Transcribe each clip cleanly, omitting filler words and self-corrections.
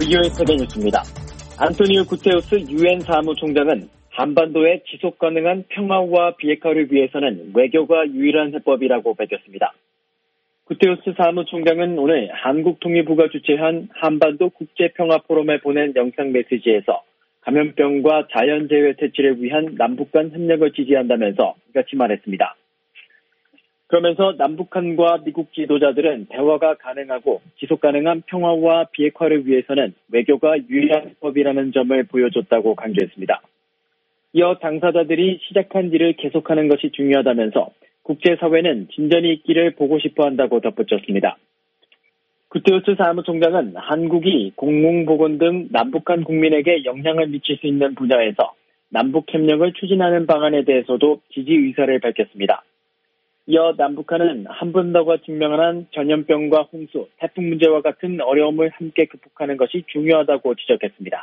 일요일 세계 뉴스입니다. 안토니오 구테우스 유엔 사무총장은 한반도의 지속 가능한 평화와 비핵화를 위해서는 외교가 유일한 해법이라고 밝혔습니다. 구테우스 사무총장은 오늘 한국통일부가 주최한 한반도 국제평화포럼에 보낸 영상 메시지에서 감염병과 자연재해 퇴치를 위한 남북 간 협력을 지지한다면서 이같이 말했습니다. 그러면서 남북한과 미국 지도자들은 대화가 가능하고 지속가능한 평화와 비핵화를 위해서는 외교가 유일한 해법이라는 점을 보여줬다고 강조했습니다. 이어 당사자들이 시작한 일을 계속하는 것이 중요하다면서 국제사회는 진전이 있기를 보고 싶어 한다고 덧붙였습니다. 구테우스 사무총장은 한국이 공공보건 등 남북한 국민에게 영향을 미칠 수 있는 분야에서 남북협력을 추진하는 방안에 대해서도 지지 의사를 밝혔습니다. 이어 남북한은 한반도가 직면한 전염병과 홍수, 태풍 문제와 같은 어려움을 함께 극복하는 것이 중요하다고 지적했습니다.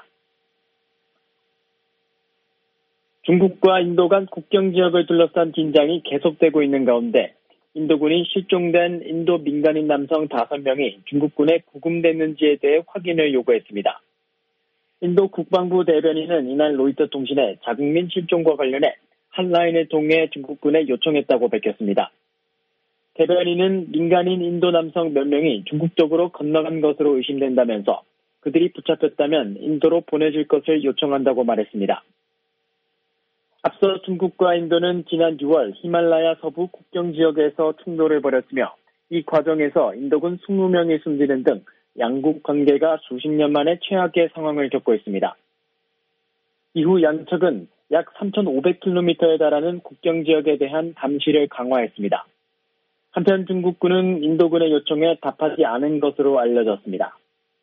중국과 인도 간 국경 지역을 둘러싼 긴장이 계속되고 있는 가운데 인도군이 실종된 인도 민간인 남성 5명이 중국군에 구금됐는지에 대해 확인을 요구했습니다. 인도 국방부 대변인은 이날 로이터 통신에 자국민 실종과 관련해 핫라인을 통해 중국군에 요청했다고 밝혔습니다. 대변인은 민간인 인도 남성 몇 명이 중국 쪽으로 건너간 것으로 의심된다면서 그들이 붙잡혔다면 인도로 보내줄 것을 요청한다고 말했습니다. 앞서 중국과 인도는 지난 6월 히말라야 서부 국경 지역에서 충돌을 벌였으며 이 과정에서 인도군 20명이 숨지는 등 양국 관계가 수십 년 만에 최악의 상황을 겪고 있습니다. 이후 양측은 약 3,500km에 달하는 국경 지역에 대한 감시를 강화했습니다. 한편 중국군은 인도군의 요청에 답하지 않은 것으로 알려졌습니다.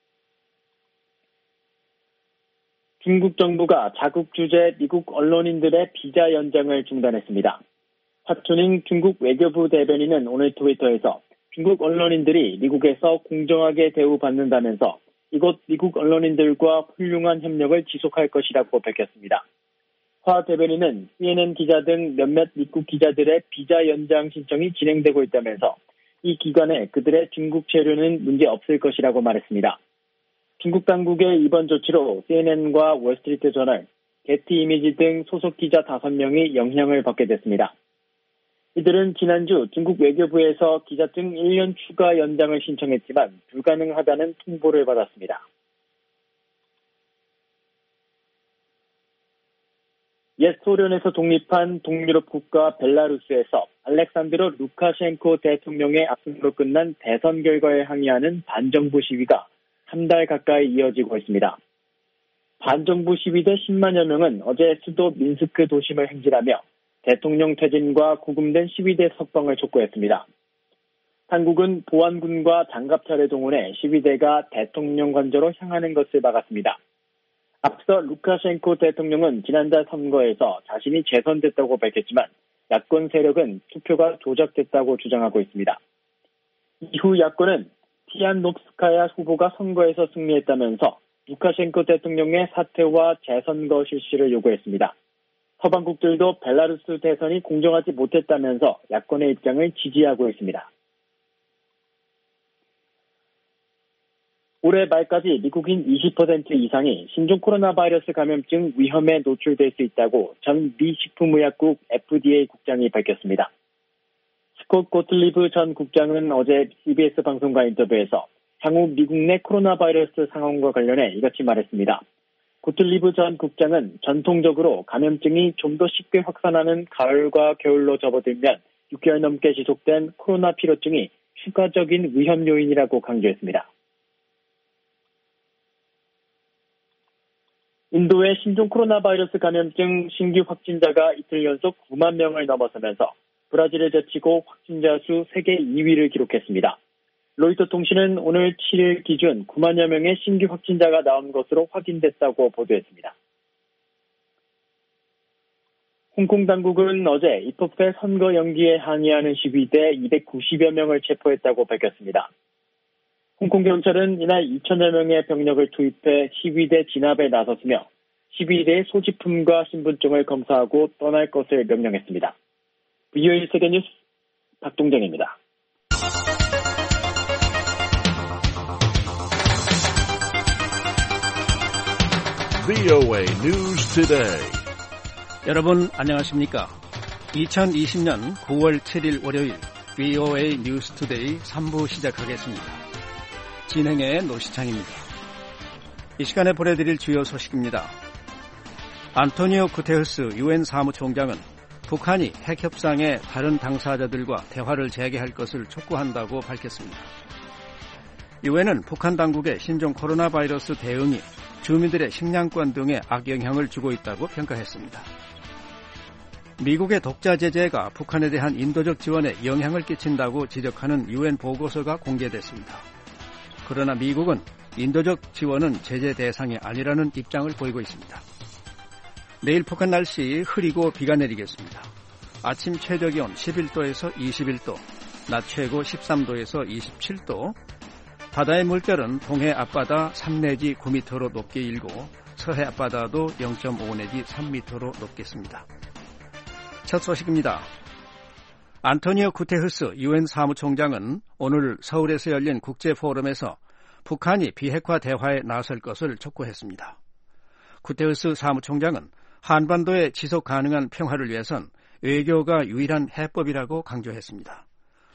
중국 정부가 자국 주재 미국 언론인들의 비자 연장을 중단했습니다. 화춘잉 중국 외교부 대변인은 오늘 트위터에서 중국 언론인들이 미국에서 공정하게 대우받는다면서 이곳 미국 언론인들과 훌륭한 협력을 지속할 것이라고 밝혔습니다. 화 대변인은 CNN 기자 등 몇몇 미국 기자들의 비자 연장 신청이 진행되고 있다면서 이 기간에 그들의 중국 체류는 문제 없을 것이라고 말했습니다. 중국 당국의 이번 조치로 CNN과 월스트리트 저널, 게티 이미지 등 소속 기자 5명이 영향을 받게 됐습니다. 이들은 지난주 중국 외교부에서 기자증 1년 추가 연장을 신청했지만 불가능하다는 통보를 받았습니다. 옛 소련에서 독립한 동유럽 국가 벨라루스에서 알렉산드로 루카셴코 대통령의 압승으로 끝난 대선 결과에 항의하는 반정부 시위가 3달 가까이 이어지고 있습니다. 반정부 시위대 10만여 명은 어제 수도 민스크 도심을 행진하며 대통령 퇴진과 구금된 시위대 석방을 촉구했습니다. 당국은 보안군과 장갑차를 동원해 시위대가 대통령 관저로 향하는 것을 막았습니다. 앞서 루카셴코 대통령은 지난달 선거에서 자신이 재선됐다고 밝혔지만 야권 세력은 투표가 조작됐다고 주장하고 있습니다. 이후 야권은 티안노프스카야 후보가 선거에서 승리했다면서 루카셴코 대통령의 사퇴와 재선거 실시를 요구했습니다. 서방국들도 벨라루스 대선이 공정하지 못했다면서 야권의 입장을 지지하고 있습니다. 올해 말까지 미국인 20% 이상이 신종 코로나 바이러스 감염증 위험에 노출될 수 있다고 전 미 식품의약국 FDA 국장이 밝혔습니다. 스콧 고틀리브 전 국장은 어제 CBS 방송과 인터뷰에서 향후 미국 내 코로나 바이러스 상황과 관련해 이같이 말했습니다. 고틀리브 전 국장은 전통적으로 감염증이 좀 더 쉽게 확산하는 가을과 겨울로 접어들면 6개월 넘게 지속된 코로나 피로증이 추가적인 위험 요인이라고 강조했습니다. 인도의 신종 코로나 바이러스 감염증 신규 확진자가 이틀 연속 9만 명을 넘어서면서 브라질을 제치고 확진자 수 세계 2위를 기록했습니다. 로이터 통신은 오늘 7일 기준 9만여 명의 신규 확진자가 나온 것으로 확인됐다고 보도했습니다. 홍콩 당국은 어제 입법회 선거 연기에 항의하는 시위대 290여 명을 체포했다고 밝혔습니다. 홍콩 경찰은 이날 2천여 명의 병력을 투입해 시위대 진압에 나섰으며 시위대의 소지품과 신분증을 검사하고 떠날 것을 명령했습니다. 일요일 세계뉴스 박동정입니다. VOA News Today. 여러분 안녕하십니까? 2020년 9월 7일 월요일 VOA News Today 3부 시작하겠습니다. 진행의 노시창입니다. 이 시간에 보내드릴 주요 소식입니다. 안토니오 구테르스 유엔 사무총장은 북한이 핵협상에 다른 당사자들과 대화를 재개할 것을 촉구한다고 밝혔습니다. 유엔은 북한 당국의 신종 코로나 바이러스 대응이 주민들의 식량권 등에 악영향을 주고 있다고 평가했습니다. 미국의 독자 제재가 북한에 대한 인도적 지원에 영향을 끼친다고 지적하는 유엔 보고서가 공개됐습니다. 그러나 미국은 인도적 지원은 제재 대상이 아니라는 입장을 보이고 있습니다. 내일 북한 날씨 흐리고 비가 내리겠습니다. 아침 최저기온 11도에서 21도, 낮 최고 13도에서 27도, 바다의 물결은 동해 앞바다 3 내지 9m로 높게 일고 서해 앞바다도 0.5 내지 3m로 높겠습니다. 첫 소식입니다. 안토니오 구테르스 유엔 사무총장은 오늘 서울에서 열린 국제포럼에서 북한이 비핵화 대화에 나설 것을 촉구했습니다. 구테르스 사무총장은 한반도의 지속 가능한 평화를 위해선 외교가 유일한 해법이라고 강조했습니다.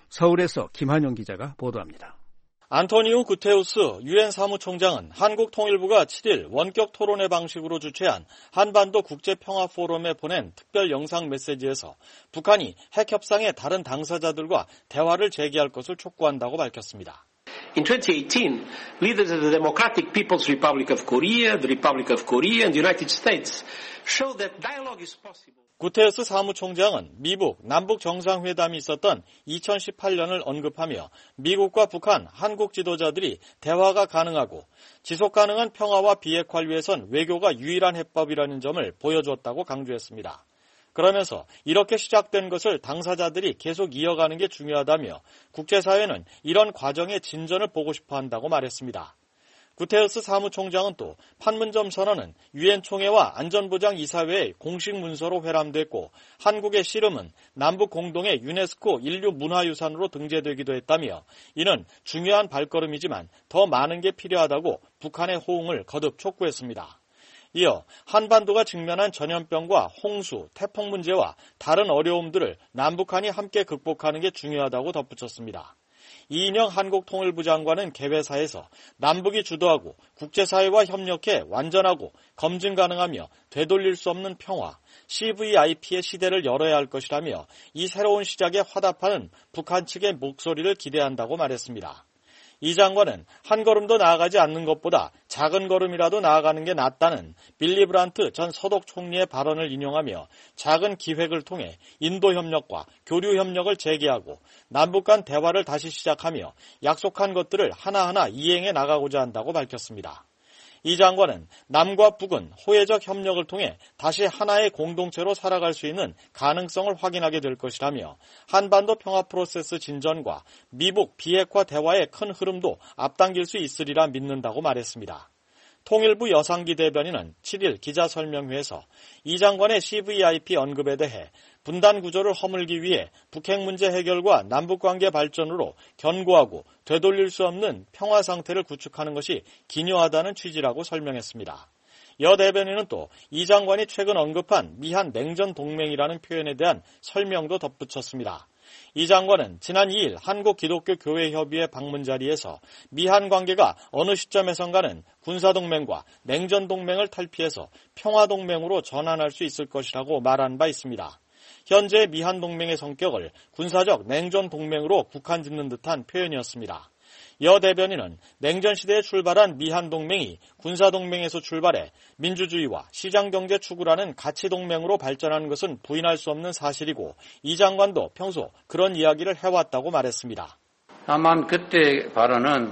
서울에서 김한용 기자가 보도합니다. 안토니오 구테우스 유엔 사무총장은 한국통일부가 7일 원격 토론회 방식으로 주최한 한반도 국제평화포럼에 보낸 특별 영상 메시지에서 북한이 핵협상의 다른 당사자들과 대화를 재개할 것을 촉구한다고 밝혔습니다. In 2018, leaders of the Democratic People's Republic of Korea, the Republic of Korea, and the United States showed that dialogue is possible. 구테르스 사무총장은 미북 남북 정상회담이 있었던 2018년을 언급하며 미국과 북한, 한국 지도자들이 대화가 가능하고 지속 가능한 평화와 비핵화를 위해선 외교가 유일한 해법이라는 점을 보여주었다고 강조했습니다. 그러면서 이렇게 시작된 것을 당사자들이 계속 이어가는 게 중요하다며 국제사회는 이런 과정의 진전을 보고 싶어 한다고 말했습니다. 구테르스 사무총장은 또 판문점 선언은 유엔 총회와 안전보장이사회의 공식 문서로 회람됐고 한국의 씨름은 남북 공동의 유네스코 인류 문화유산으로 등재되기도 했다며 이는 중요한 발걸음이지만 더 많은 게 필요하다고 북한의 호응을 거듭 촉구했습니다. 이어 한반도가 직면한 전염병과 홍수, 태풍 문제와 다른 어려움들을 남북한이 함께 극복하는 게 중요하다고 덧붙였습니다. 이인영 한국통일부 장관은 개회사에서 남북이 주도하고 국제사회와 협력해 완전하고 검증 가능하며 되돌릴 수 없는 평화, CVIP의 시대를 열어야 할 것이라며 이 새로운 시작에 화답하는 북한 측의 목소리를 기대한다고 말했습니다. 이 장관은 한 걸음도 나아가지 않는 것보다 작은 걸음이라도 나아가는 게 낫다는 빌리 브란트 전 서독 총리의 발언을 인용하며 작은 기획을 통해 인도 협력과 교류 협력을 재개하고 남북 간 대화를 다시 시작하며 약속한 것들을 하나하나 이행해 나가고자 한다고 밝혔습니다. 이 장관은 남과 북은 호혜적 협력을 통해 다시 하나의 공동체로 살아갈 수 있는 가능성을 확인하게 될 것이라며 한반도 평화 프로세스 진전과 미북 비핵화 대화의 큰 흐름도 앞당길 수 있으리라 믿는다고 말했습니다. 통일부 여상기 대변인은 7일 기자설명회에서 이 장관의 CVIP 언급에 대해 분단 구조를 허물기 위해 북핵 문제 해결과 남북관계 발전으로 견고하고 되돌릴 수 없는 평화 상태를 구축하는 것이 기묘하다는 취지라고 설명했습니다. 여 대변인은 또 이 장관이 최근 언급한 미한 냉전 동맹이라는 표현에 대한 설명도 덧붙였습니다. 이 장관은 지난 2일 한국기독교교회협의회 방문 자리에서 미한 관계가 어느 시점에선가는 군사동맹과 냉전동맹을 탈피해서 평화동맹으로 전환할 수 있을 것이라고 말한 바 있습니다. 현재 미한 동맹의 성격을 군사적 냉전 동맹으로 국한짓는 듯한 표현이었습니다. 여 대변인은 냉전 시대에 출발한 미한 동맹이 군사 동맹에서 출발해 민주주의와 시장경제 추구라는 가치 동맹으로 발전하는 것은 부인할 수 없는 사실이고 이 장관도 평소 그런 이야기를 해왔다고 말했습니다. 다만 그때 발언은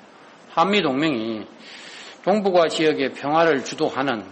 한미 동맹이 동북아 지역의 평화를 주도하는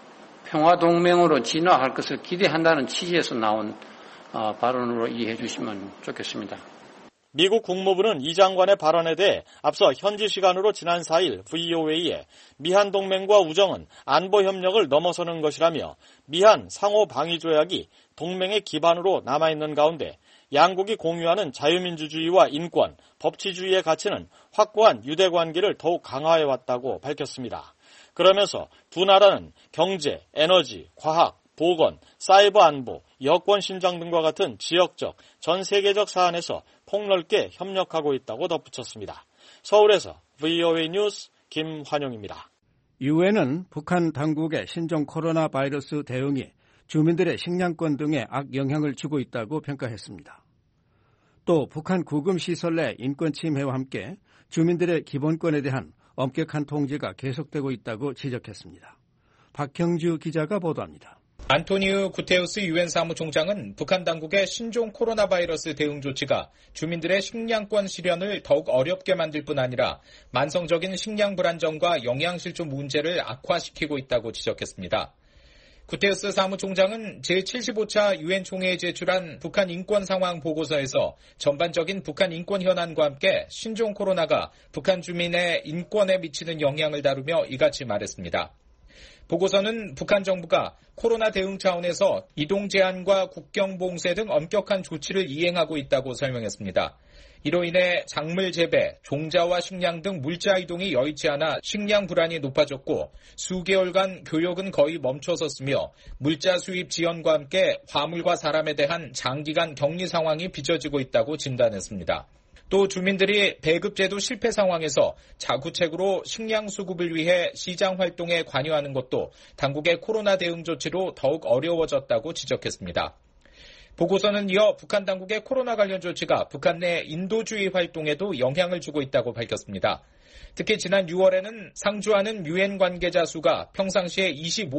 평화동맹으로 진화할 것을 기대한다는 취지에서 나온 발언으로 이해해 주시면 좋겠습니다. 미국 국무부는 이 장관의 발언에 대해 앞서 현지 시간으로 지난 4일 VOA에 미한 동맹과 우정은 안보 협력을 넘어서는 것이라며 미한 상호 방위 조약이 동맹의 기반으로 남아있는 가운데 양국이 공유하는 자유민주주의와 인권, 법치주의의 가치는 확고한 유대관계를 더욱 강화해왔다고 밝혔습니다. 그러면서 두 나라는 경제, 에너지, 과학, 보건, 사이버 안보, 여권 신장 등과 같은 지역적, 전 세계적 사안에서 폭넓게 협력하고 있다고 덧붙였습니다. 서울에서 VOA 뉴스 김환용입니다. 유엔은 북한 당국의 신종 코로나 바이러스 대응이 주민들의 식량권 등에 악영향을 주고 있다고 평가했습니다. 또 북한 구금시설 내 인권 침해와 함께 주민들의 기본권에 대한 엄격한 통제가 계속되고 있다고 지적했습니다. 박형주 기자가 보도합니다. 안토니우 구테우스 유엔 사무총장은 북한 당국의 신종 코로나 바이러스 대응 조치가 주민들의 식량권 실현을 더욱 어렵게 만들 뿐 아니라 만성적인 식량 불안정과 영양실조 문제를 악화시키고 있다고 지적했습니다. 구테우스 사무총장은 제75차 유엔 총회에 제출한 북한 인권 상황 보고서에서 전반적인 북한 인권 현안과 함께 신종 코로나가 북한 주민의 인권에 미치는 영향을 다루며 이같이 말했습니다. 보고서는 북한 정부가 코로나 대응 차원에서 이동 제한과 국경 봉쇄 등 엄격한 조치를 이행하고 있다고 설명했습니다. 이로 인해 작물 재배, 종자와 식량 등 물자 이동이 여의치 않아 식량 불안이 높아졌고 수개월간 교역은 거의 멈춰섰으며 물자 수입 지연과 함께 화물과 사람에 대한 장기간 격리 상황이 빚어지고 있다고 진단했습니다. 또 주민들이 배급제도 실패 상황에서 자구책으로 식량 수급을 위해 시장 활동에 관여하는 것도 당국의 코로나 대응 조치로 더욱 어려워졌다고 지적했습니다. 보고서는 이어 북한 당국의 코로나 관련 조치가 북한 내 인도주의 활동에도 영향을 주고 있다고 밝혔습니다. 특히 지난 6월에는 상주하는 유엔 관계자 수가 평상시의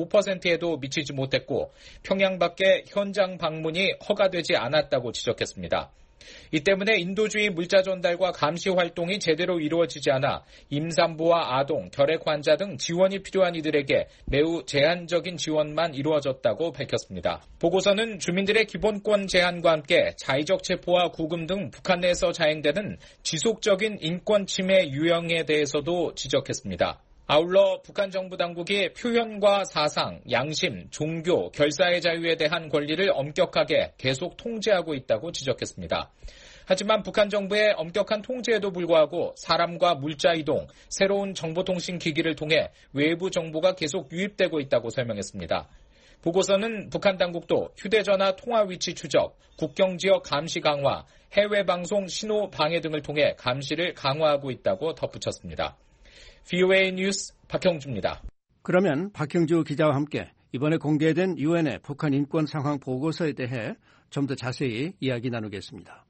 25%에도 미치지 못했고 평양 밖에 현장 방문이 허가되지 않았다고 지적했습니다. 이 때문에 인도주의 물자 전달과 감시 활동이 제대로 이루어지지 않아 임산부와 아동, 결핵 환자 등 지원이 필요한 이들에게 매우 제한적인 지원만 이루어졌다고 밝혔습니다. 보고서는 주민들의 기본권 제한과 함께 자의적 체포와 구금 등 북한 내에서 자행되는 지속적인 인권 침해 유형에 대해서도 지적했습니다. 아울러 북한 정부 당국이 표현과 사상, 양심, 종교, 결사의 자유에 대한 권리를 엄격하게 계속 통제하고 있다고 지적했습니다. 하지만 북한 정부의 엄격한 통제에도 불구하고 사람과 물자 이동, 새로운 정보통신 기기를 통해 외부 정보가 계속 유입되고 있다고 설명했습니다. 보고서는 북한 당국도 휴대전화 통화 위치 추적, 국경지역 감시 강화, 해외 방송 신호 방해 등을 통해 감시를 강화하고 있다고 덧붙였습니다. VOA 뉴스 박형주입니다. 그러면 박형주 기자와 함께 이번에 공개된 유엔의 북한 인권 상황 보고서에 대해 좀 더 자세히 이야기 나누겠습니다.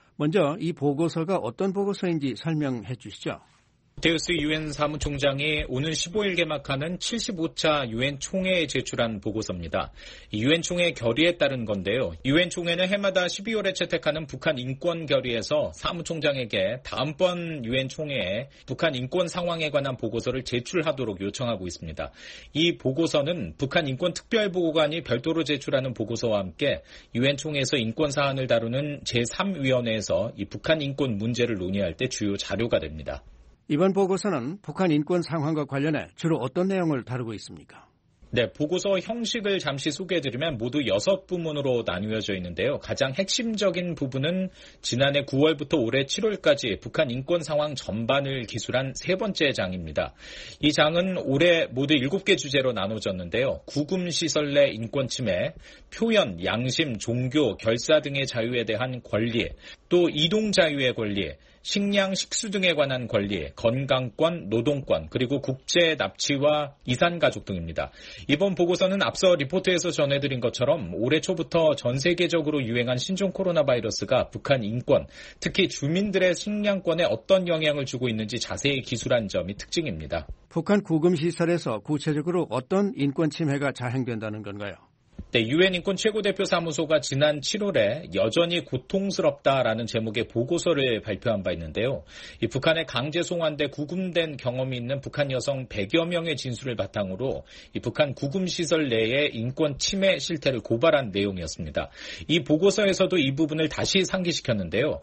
먼저 이 보고서가 어떤 보고서인지 설명해 주시죠. 구테우스 유엔 사무총장이 오는 15일 개막하는 75차 유엔 총회에 제출한 보고서입니다. 유엔 총회 결의에 따른 건데요. 유엔 총회는 해마다 12월에 채택하는 북한 인권 결의에서 사무총장에게 다음번 유엔 총회에 북한 인권 상황에 관한 보고서를 제출하도록 요청하고 있습니다. 이 보고서는 북한 인권 특별보고관이 별도로 제출하는 보고서와 함께 유엔 총회에서 인권 사안을 다루는 제3위원회에서 이 북한 인권 문제를 논의할 때 주요 자료가 됩니다. 이번 보고서는 북한 인권 상황과 관련해 주로 어떤 내용을 다루고 있습니까? 네, 보고서 형식을 잠시 소개해드리면 모두 6부문으로 나누어져 있는데요. 가장 핵심적인 부분은 지난해 9월부터 올해 7월까지 북한 인권 상황 전반을 기술한 세 번째 장입니다. 이 장은 올해 모두 7개 주제로 나눠졌는데요. 구금시설 내 인권 침해, 표현, 양심, 종교, 결사 등의 자유에 대한 권리, 또 이동 자유의 권리, 식량, 식수 등에 관한 권리, 건강권, 노동권, 그리고 국제 납치와 이산가족 등입니다. 이번 보고서는 앞서 리포트에서 전해드린 것처럼 올해 초부터 전 세계적으로 유행한 신종 코로나 바이러스가 북한 인권, 특히 주민들의 식량권에 어떤 영향을 주고 있는지 자세히 기술한 점이 특징입니다. 북한 구금시설에서 구체적으로 어떤 인권 침해가 자행된다는 건가요? 네, 유엔 인권 최고대표 사무소가 지난 7월에 여전히 고통스럽다라는 제목의 보고서를 발표한 바 있는데요. 이 북한에 강제 송환돼 구금된 경험이 있는 북한 여성 100여 명의 진술을 바탕으로 이 북한 구금시설 내의 인권 침해 실태를 고발한 내용이었습니다. 이 보고서에서도 이 부분을 다시 상기시켰는데요.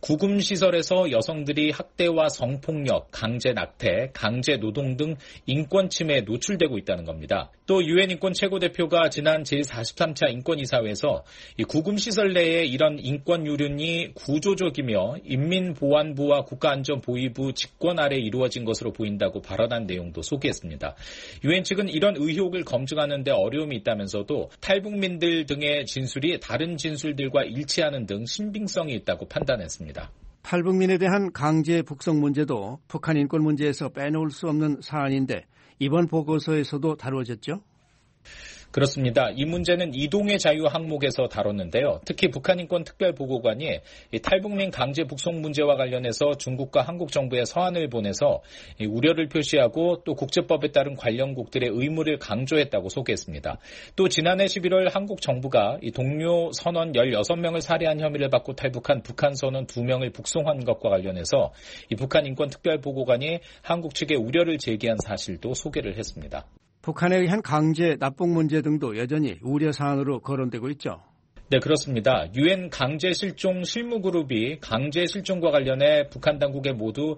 구금시설에서 여성들이 학대와 성폭력, 강제 낙태, 강제 노동 등 인권 침해에 노출되고 있다는 겁니다. 또 유엔 인권 최고대표가 지난 제43차 인권이사회에서 이 구금시설 내에 이런 인권 유린이 구조적이며 인민보안부와 국가안전보위부 직권 아래 이루어진 것으로 보인다고 발언한 내용도 소개했습니다. 유엔 측은 이런 의혹을 검증하는 데 어려움이 있다면서도 탈북민들 등의 진술이 다른 진술들과 일치하는 등 신빙성이 있다고 판단했습니다. 탈북민에 대한 강제 북송 문제도 북한 인권 문제에서 빼놓을 수 없는 사안인데 이번 보고서에서도 다루어졌죠? 그렇습니다. 이 문제는 이동의 자유 항목에서 다뤘는데요. 특히 북한인권특별보고관이 탈북민 강제 북송 문제와 관련해서 중국과 한국 정부에 서한을 보내서 우려를 표시하고 또 국제법에 따른 관련국들의 의무를 강조했다고 소개했습니다. 또 지난해 11월 한국 정부가 동료 선원 16명을 살해한 혐의를 받고 탈북한 북한 선원 2명을 북송한 것과 관련해서 이 북한인권특별보고관이 한국 측에 우려를 제기한 사실도 소개를 했습니다. 북한에 의한 강제 납북 문제 등도 여전히 우려 사안으로 거론되고 있죠. 네, 그렇습니다. 유엔 강제 실종 실무그룹이 강제 실종과 관련해 북한 당국에 모두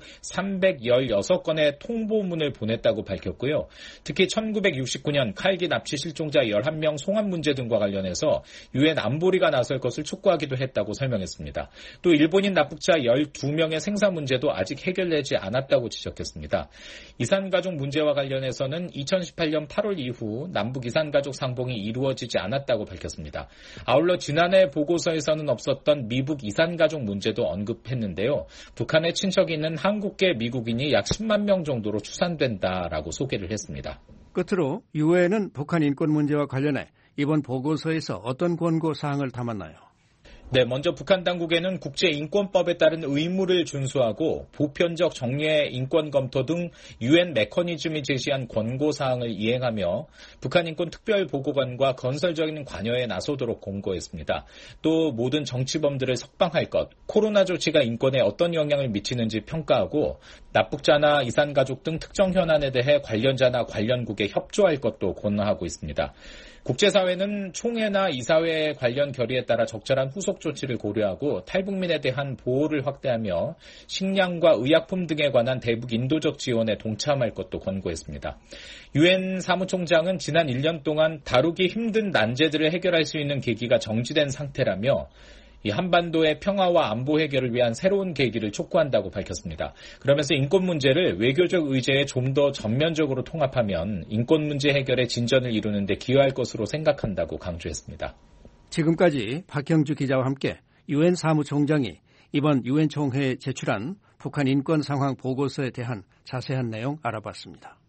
316건의 통보문을 보냈다고 밝혔고요. 특히 1969년 칼기 납치 실종자 11명 송환 문제 등과 관련해서 유엔 안보리가 나설 것을 촉구하기도 했다고 설명했습니다. 또 일본인 납북자 12명의 생사 문제도 아직 해결되지 않았다고 지적했습니다. 이산가족 문제와 관련해서는 2018년 8월 이후 남북 이산가족 상봉이 이루어지지 않았다고 밝혔습니다. 아울러 지난해 보고서에서는 없었던 미북 이산가족 문제도 언급했는데요. 북한에 친척이 있는 한국계 미국인이 약 10만 명 정도로 추산된다라고 소개를 했습니다. 끝으로 유엔은 북한 인권 문제와 관련해 이번 보고서에서 어떤 권고 사항을 담았나요? 네, 먼저 북한 당국에는 국제인권법에 따른 의무를 준수하고 보편적 정례 인권 검토 등 유엔 메커니즘이 제시한 권고사항을 이행하며 북한인권특별보고관과 건설적인 관여에 나서도록 권고했습니다. 또 모든 정치범들을 석방할 것, 코로나 조치가 인권에 어떤 영향을 미치는지 평가하고 납북자나 이산가족 등 특정 현안에 대해 관련자나 관련국에 협조할 것도 권하고 있습니다. 국제사회는 총회나 이사회 관련 결의에 따라 적절한 후속 조치를 고려하고 탈북민에 대한 보호를 확대하며 식량과 의약품 등에 관한 대북 인도적 지원에 동참할 것도 권고했습니다. 유엔 사무총장은 지난 1년 동안 다루기 힘든 난제들을 해결할 수 있는 계기가 정지된 상태라며 이 한반도의 평화와 안보 해결을 위한 새로운 계기를 촉구한다고 밝혔습니다. 그러면서 인권 문제를 외교적 의제에 좀 더 전면적으로 통합하면 인권 문제 해결에 진전을 이루는 데 기여할 것으로 생각한다고 강조했습니다. 지금까지 박형주 기자와 함께 유엔 사무총장이 이번 유엔 총회에 제출한 북한 인권 상황 보고서에 대한 자세한 내용 알아봤습니다.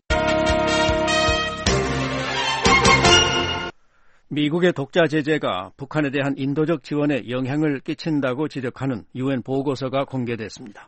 미국의 독자 제재가 북한에 대한 인도적 지원에 영향을 끼친다고 지적하는 유엔 보고서가 공개됐습니다.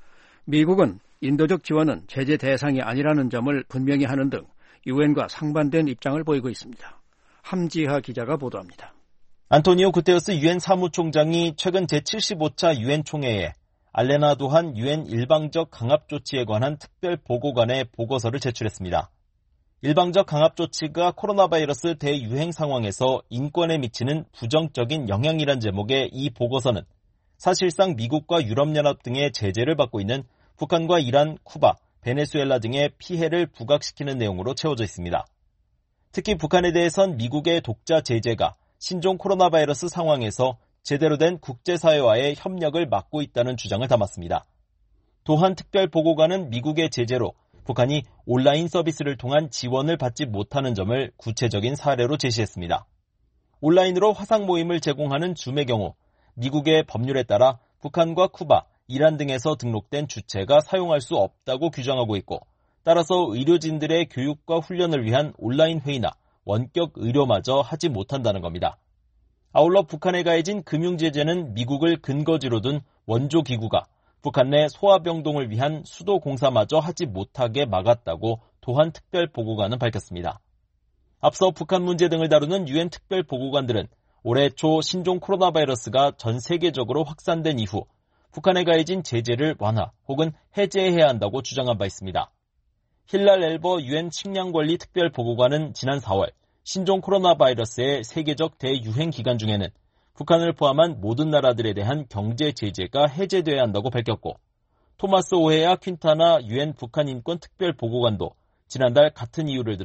미국은 인도적 지원은 제재 대상이 아니라는 점을 분명히 하는 등 유엔과 상반된 입장을 보이고 있습니다. 함지하 기자가 보도합니다. 안토니오 구테르스 유엔 사무총장이 최근 제75차 유엔 총회에 알레나 도한 유엔 일방적 강압 조치에 관한 특별 보고관의 보고서를 제출했습니다. 일방적 강압 조치가 코로나 바이러스 대유행 상황에서 인권에 미치는 부정적인 영향이란 제목의 이 보고서는 사실상 미국과 유럽연합 등의 제재를 받고 있는 북한과 이란, 쿠바, 베네수엘라 등의 피해를 부각시키는 내용으로 채워져 있습니다. 특히 북한에 대해선 미국의 독자 제재가 신종 코로나 바이러스 상황에서 제대로 된 국제사회와의 협력을 막고 있다는 주장을 담았습니다. 도한 특별보고관은 미국의 제재로 북한이 온라인 서비스를 통한 지원을 받지 못하는 점을 구체적인 사례로 제시했습니다. 온라인으로 화상 모임을 제공하는 줌의 경우 미국의 법률에 따라 북한과 쿠바, 이란 등에서 등록된 주체가 사용할 수 없다고 규정하고 있고 따라서 의료진들의 교육과 훈련을 위한 온라인 회의나 원격 의료마저 하지 못한다는 겁니다. 아울러 북한에 가해진 금융제재는 미국을 근거지로 둔 원조기구가 북한 내 소아병동을 위한 수도 공사마저 하지 못하게 막았다고 도한 특별보고관은 밝혔습니다. 앞서 북한 문제 등을 다루는 유엔 특별보고관들은 올해 초 신종 코로나 바이러스가 전 세계적으로 확산된 이후 북한에 가해진 제재를 완화 혹은 해제해야 한다고 주장한 바 있습니다. 힐랄 엘버 유엔 식량관리 특별보고관은 지난 4월 신종 코로나 바이러스의 세계적 대유행 기간 중에는 북한을 포함한 모든 나라들에 대한 경제 제재가 해제돼야 한다고 밝혔고 토마스 오헤야 퀸타나 유엔 북한 인권 특별보고관도 지난달 같은 이유를 들어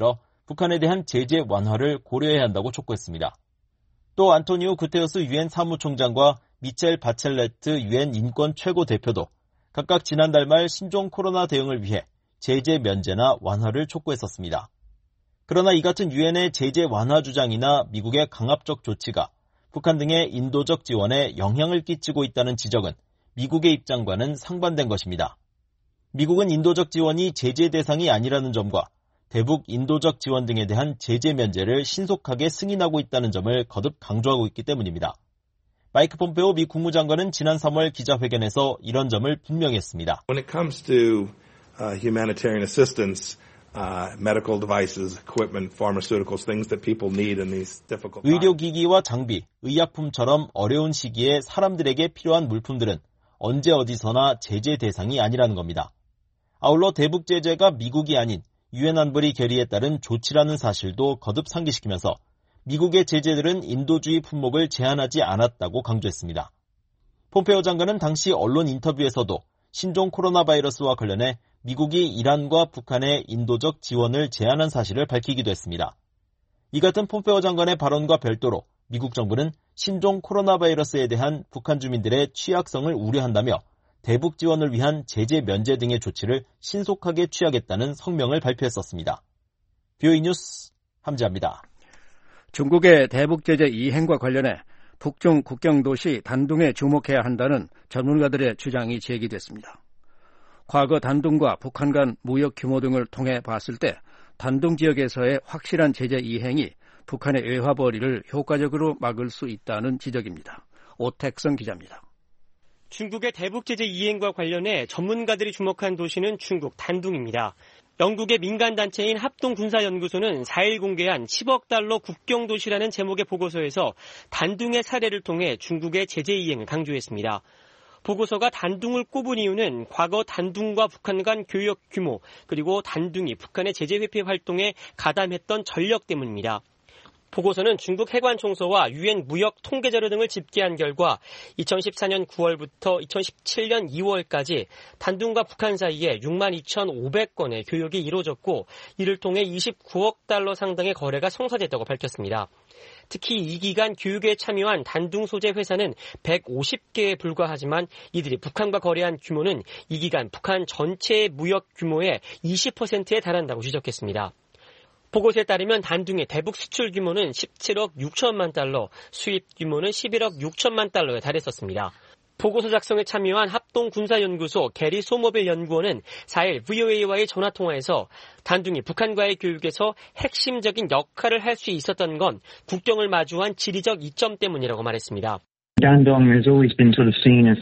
북한에 대한 제재 완화를 고려해야 한다고 촉구했습니다. 또 안토니오 구테우스 유엔 사무총장과 미첼 바첼레트 유엔 인권 최고 대표도 각각 지난달 말 신종 코로나 대응을 위해 제재 면제나 완화를 촉구했었습니다. 그러나 이 같은 유엔의 제재 완화 주장이나 미국의 강압적 조치가 북한 등의 인도적 지원에 영향을 끼치고 있다는 지적은 미국의 입장과는 상반된 것입니다. 미국은 인도적 지원이 제재 대상이 아니라는 점과 대북 인도적 지원 등에 대한 제재 면제를 신속하게 승인하고 있다는 점을 거듭 강조하고 있기 때문입니다. 마이크 폼페오 미 국무장관은 지난 3월 기자회견에서 이런 점을 분명히 했습니다. When it comes to humanitarian assistance, medical devices, equipment, pharmaceuticals, things that people need in these difficult times. 의료기기와 장비, 의약품처럼 어려운 시기에 사람들에게 필요한 물품들은 언제 어디서나 제재 대상이 아니라는 겁니다. 아울러 대북 제재가 미국이 아닌 유엔 안보리 결의에 따른 조치라는 사실도 거듭 상기시키면서 미국의 제재들은 인도주의 품목을 제한하지 않았다고 강조했습니다. 폼페오 장관은 당시 언론 인터뷰에서도 신종 코로나 바이러스와 관련해 미국이 이란과 북한의 인도적 지원을 제한한 사실을 밝히기도 했습니다. 이 같은 폼페오 장관의 발언과 별도로 미국 정부는 신종 코로나 바이러스에 대한 북한 주민들의 취약성을 우려한다며 대북 지원을 위한 제재 면제 등의 조치를 신속하게 취하겠다는 성명을 발표했었습니다. 뷰이 뉴스 함지아입니다. 중국의 대북 제재 이행과 관련해 북중 국경도시 단둥에 주목해야 한다는 전문가들의 주장이 제기됐습니다. 과거 단둥과 북한 간 무역 규모 등을 통해 봤을 때 단둥 지역에서의 확실한 제재 이행이 북한의 외화벌이를 효과적으로 막을 수 있다는 지적입니다. 오택성 기자입니다. 중국의 대북 제재 이행과 관련해 전문가들이 주목한 도시는 중국 단둥입니다. 영국의 민간단체인 합동군사연구소는 4일 공개한 10억 달러 국경도시라는 제목의 보고서에서 단둥의 사례를 통해 중국의 제재 이행을 강조했습니다. 보고서가 단둥을 꼽은 이유는 과거 단둥과 북한 간 교역 규모 그리고 단둥이 북한의 제재 회피 활동에 가담했던 전력 때문입니다. 보고서는 중국 해관총서와 유엔 무역 통계자료 등을 집계한 결과 2014년 9월부터 2017년 2월까지 단둥과 북한 사이에 62,500건의 교역이 이루어졌고 이를 통해 29억 달러 상당의 거래가 성사됐다고 밝혔습니다. 특히 이 기간 교육에 참여한 단둥 소재 회사는 150개에 불과하지만 이들이 북한과 거래한 규모는 이 기간 북한 전체의 무역 규모의 20%에 달한다고 지적했습니다. 보고서에 따르면 단둥의 대북 수출 규모는 17억 6천만 달러, 수입 규모는 11억 6천만 달러에 달했었습니다. 보고서 작성에 참여한 합동군사연구소 게리 소모빌 연구원은 4일 VOA와의 전화통화에서 단둥이 북한과의 교육에서 핵심적인 역할을 할 수 있었던 건 국경을 마주한 지리적 이점 때문이라고 말했습니다. Dandong has always been sort of seen as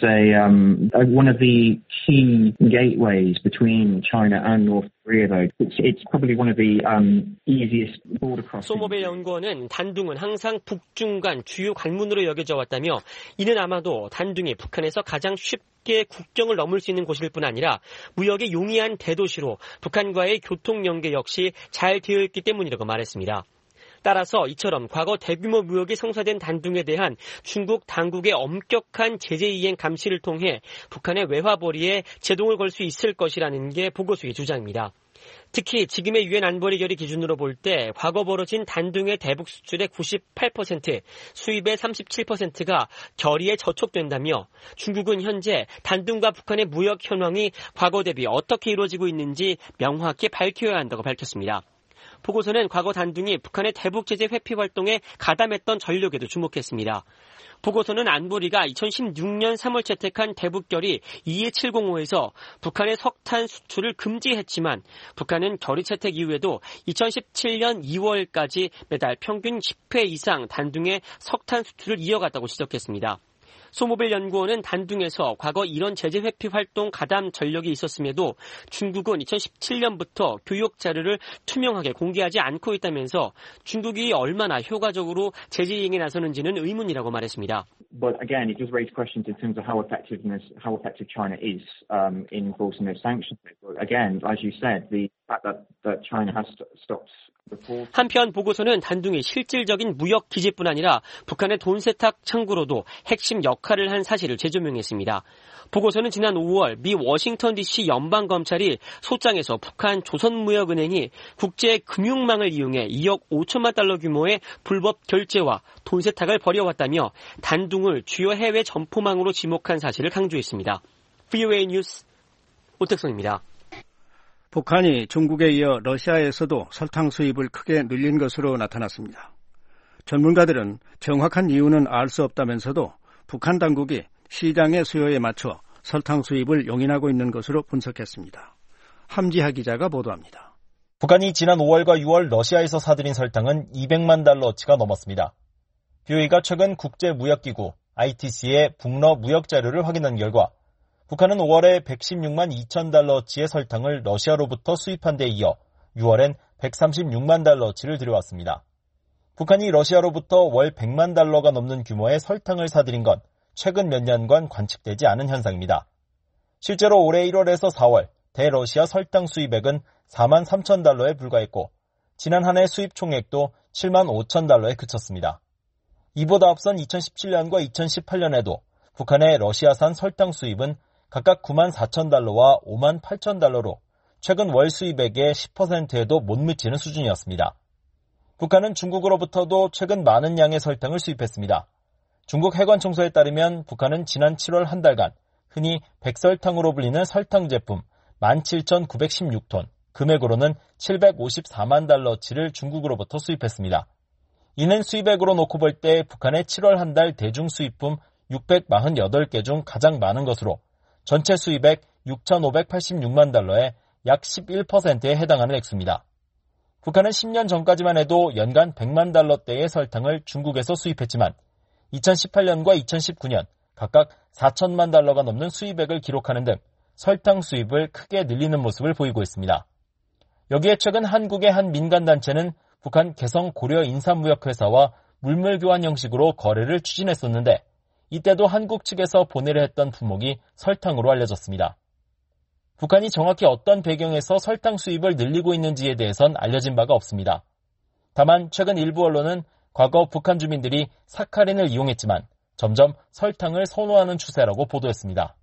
one of the key gateways between China and North Korea, though. It's probably one of the easiest border crossings. 소모빌 연구원은 단둥은 항상 북중 간 주요 관문으로 여겨져 왔다며 이는 아마도 단둥이 북한에서 가장 쉽게 국경을 넘을 수 있는 곳일 뿐 아니라 무역에 용이한 대도시로 북한과의 교통 연계 역시 잘 되어 있기 때문이라고 말했습니다. 따라서 이처럼 과거 대규모 무역이 성사된 단둥에 대한 중국 당국의 엄격한 제재 이행 감시를 통해 북한의 외화벌이에 제동을 걸 수 있을 것이라는 게 보고서의 주장입니다. 특히 지금의 유엔 안보리 결의 기준으로 볼 때 과거 벌어진 단둥의 대북 수출의 98%, 수입의 37%가 결의에 저촉된다며 중국은 현재 단둥과 북한의 무역 현황이 과거 대비 어떻게 이루어지고 있는지 명확히 밝혀야 한다고 밝혔습니다. 보고서는 과거 단둥이 북한의 대북 제재 회피 활동에 가담했던 전력에도 주목했습니다. 보고서는 안보리가 2016년 3월 채택한 대북결의 22705에서 북한의 석탄 수출을 금지했지만 북한은 결의 채택 이후에도 2017년 2월까지 매달 평균 10회 이상 단둥의 석탄 수출을 이어갔다고 지적했습니다. 소모빌 연구원은 단둥에서 과거 이런 제재 회피 활동 가담 전력이 있었음에도 중국은 2017년부터 교육 자료를 투명하게 공개하지 않고 있다면서 중국이 얼마나 효과적으로 제재 이행에 나서는지는 의문이라고 말했습니다. But again, it does raise questions in terms of how effective China is in enforcing those sanctions. But again, as you said, the that China has stopped. 한편 보고서는 단둥이 실질적인 무역 기지뿐 아니라 북한의 돈 세탁 창구로도 핵심 역할을 한 사실을 재조명했습니다. 보고서는 지난 5월 미 워싱턴 DC 연방검찰이 소장에서 북한 조선무역은행이 국제금융망을 이용해 2억 5천만 달러 규모의 불법 결제와 돈 세탁을 벌여왔다며 단둥을 주요 해외 점포망으로 지목한 사실을 강조했습니다. VOA 뉴스 오택성입니다. 북한이 중국에 이어 러시아에서도 설탕 수입을 크게 늘린 것으로 나타났습니다. 전문가들은 정확한 이유는 알 수 없다면서도 북한 당국이 시장의 수요에 맞춰 설탕 수입을 용인하고 있는 것으로 분석했습니다. 함지하 기자가 보도합니다. 북한이 지난 5월과 6월 러시아에서 사들인 설탕은 200만 달러어치가 넘었습니다. BOE가 최근 국제무역기구 ITC의 북러 무역 자료를 확인한 결과 북한은 5월에 116만 2천 달러어치의 설탕을 러시아로부터 수입한 데 이어 6월엔 136만 달러어치를 들여왔습니다. 북한이 러시아로부터 월 100만 달러가 넘는 규모의 설탕을 사들인 건 최근 몇 년간 관측되지 않은 현상입니다. 실제로 올해 1월에서 4월 대러시아 설탕 수입액은 4만 3천 달러에 불과했고 지난 한 해 수입 총액도 7만 5천 달러에 그쳤습니다. 이보다 앞선 2017년과 2018년에도 북한의 러시아산 설탕 수입은 각각 9만 4천 달러와 5만 8천 달러로 최근 월 수입액의 10%에도 못 미치는 수준이었습니다. 북한은 중국으로부터도 최근 많은 양의 설탕을 수입했습니다. 중국 해관총소에 따르면 북한은 지난 7월 한 달간 흔히 백설탕으로 불리는 설탕 제품 17,916톤, 금액으로는 754만 달러치를 중국으로부터 수입했습니다. 이는 수입액으로 놓고 볼 때 북한의 7월 한 달 대중 수입품 648개 중 가장 많은 것으로 전체 수입액 6,586만 달러에 약 11%에 해당하는 액수입니다. 북한은 10년 전까지만 해도 연간 100만 달러대의 설탕을 중국에서 수입했지만 2018년과 2019년 각각 4천만 달러가 넘는 수입액을 기록하는 등 설탕 수입을 크게 늘리는 모습을 보이고 있습니다. 여기에 최근 한국의 한 민간단체는 북한 개성 고려 인삼무역회사와 물물교환 형식으로 거래를 추진했었는데 이때도 한국 측에서 보내려 했던 품목이 설탕으로 알려졌습니다. 북한이 정확히 어떤 배경에서 설탕 수입을 늘리고 있는지에 대해선 알려진 바가 없습니다. 다만 최근 일부 언론은 과거 북한 주민들이 사카린을 이용했지만 점점 설탕을 선호하는 추세라고 보도했습니다.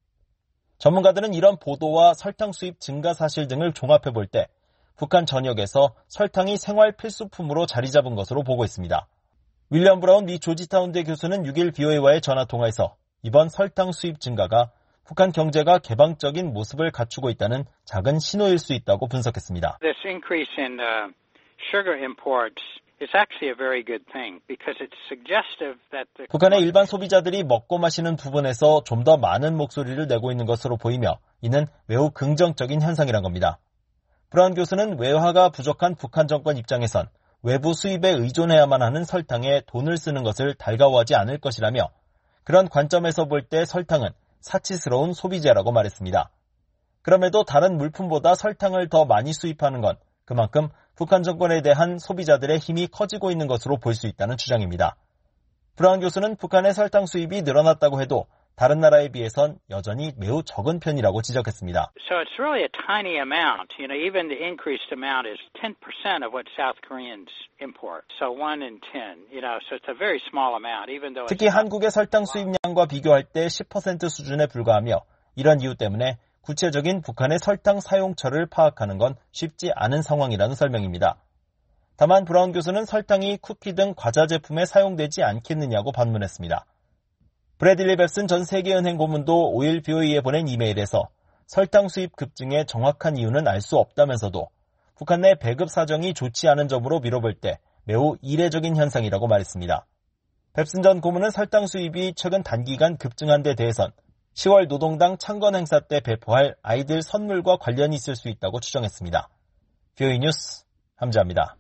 전문가들은 이런 보도와 설탕 수입 증가 사실 등을 종합해 볼 때 북한 전역에서 설탕이 생활 필수품으로 자리 잡은 것으로 보고 있습니다. 윌리엄 브라운 미 조지타운대 교수는 6일 BOA와의 전화통화에서 이번 설탕 수입 증가가 북한 경제가 개방적인 모습을 갖추고 있다는 작은 신호일 수 있다고 분석했습니다. This increase in sugar imports is actually a very good thing because it's suggestive that the 북한의 일반 소비자들이 먹고 마시는 부분에서 좀 더 많은 목소리를 내고 있는 것으로 보이며 이는 매우 긍정적인 현상이란 겁니다. 브라운 교수는 외화가 부족한 북한 정권 입장에선 외부 수입에 의존해야만 하는 설탕에 돈을 쓰는 것을 달가워하지 않을 것이라며 그런 관점에서 볼 때 설탕은 사치스러운 소비재라고 말했습니다. 그럼에도 다른 물품보다 설탕을 더 많이 수입하는 건 그만큼 북한 정권에 대한 소비자들의 힘이 커지고 있는 것으로 볼 수 있다는 주장입니다. 브라운 교수는 북한의 설탕 수입이 늘어났다고 해도 다른 나라에 비해선 여전히 매우 적은 편이라고 지적했습니다. So it's really a tiny amount. Even the increased amount is 10% of what South Koreans import. So 1 in 10. So it's a very small amount. Even though 특히 한국의 설탕 수입량과 비교할 때 10% 수준에 불과하며 이런 이유 때문에 구체적인 북한의 설탕 사용처를 파악하는 건 쉽지 않은 상황이라는 설명입니다. 다만 브라운 교수는 설탕이 쿠키 등 과자 제품에 사용되지 않겠느냐고 반문했습니다. 브래들리 뱁슨 전 세계은행 고문도 5일 BOE에 보낸 이메일에서 설탕 수입 급증의 정확한 이유는 알 수 없다면서도 북한 내 배급 사정이 좋지 않은 점으로 미뤄볼 때 매우 이례적인 현상이라고 말했습니다. 뱁슨 전 고문은 설탕 수입이 최근 단기간 급증한 데 대해선 10월 노동당 창건 행사 때 배포할 아이들 선물과 관련이 있을 수 있다고 추정했습니다. BOE 뉴스 함지아입니다.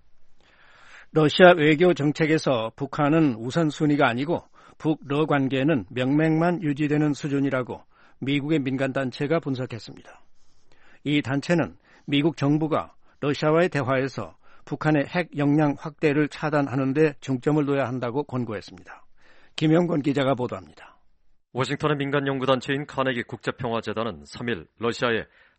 러시아 외교 정책에서 북한은 우선순위가 아니고 북러 관계는 명맥만 유지되는 수준이라고 미국의 민간단체가 분석했습니다. 이 단체는 미국 정부가 러시아와의 대화에서 북한의 핵 역량 확대를 차단하는 데 중점을 둬야 한다고 권고했습니다. 김영권 기자가 보도합니다. 워싱턴의 민간 연구단체인 카네기 국제평화재단은 3일 러시아에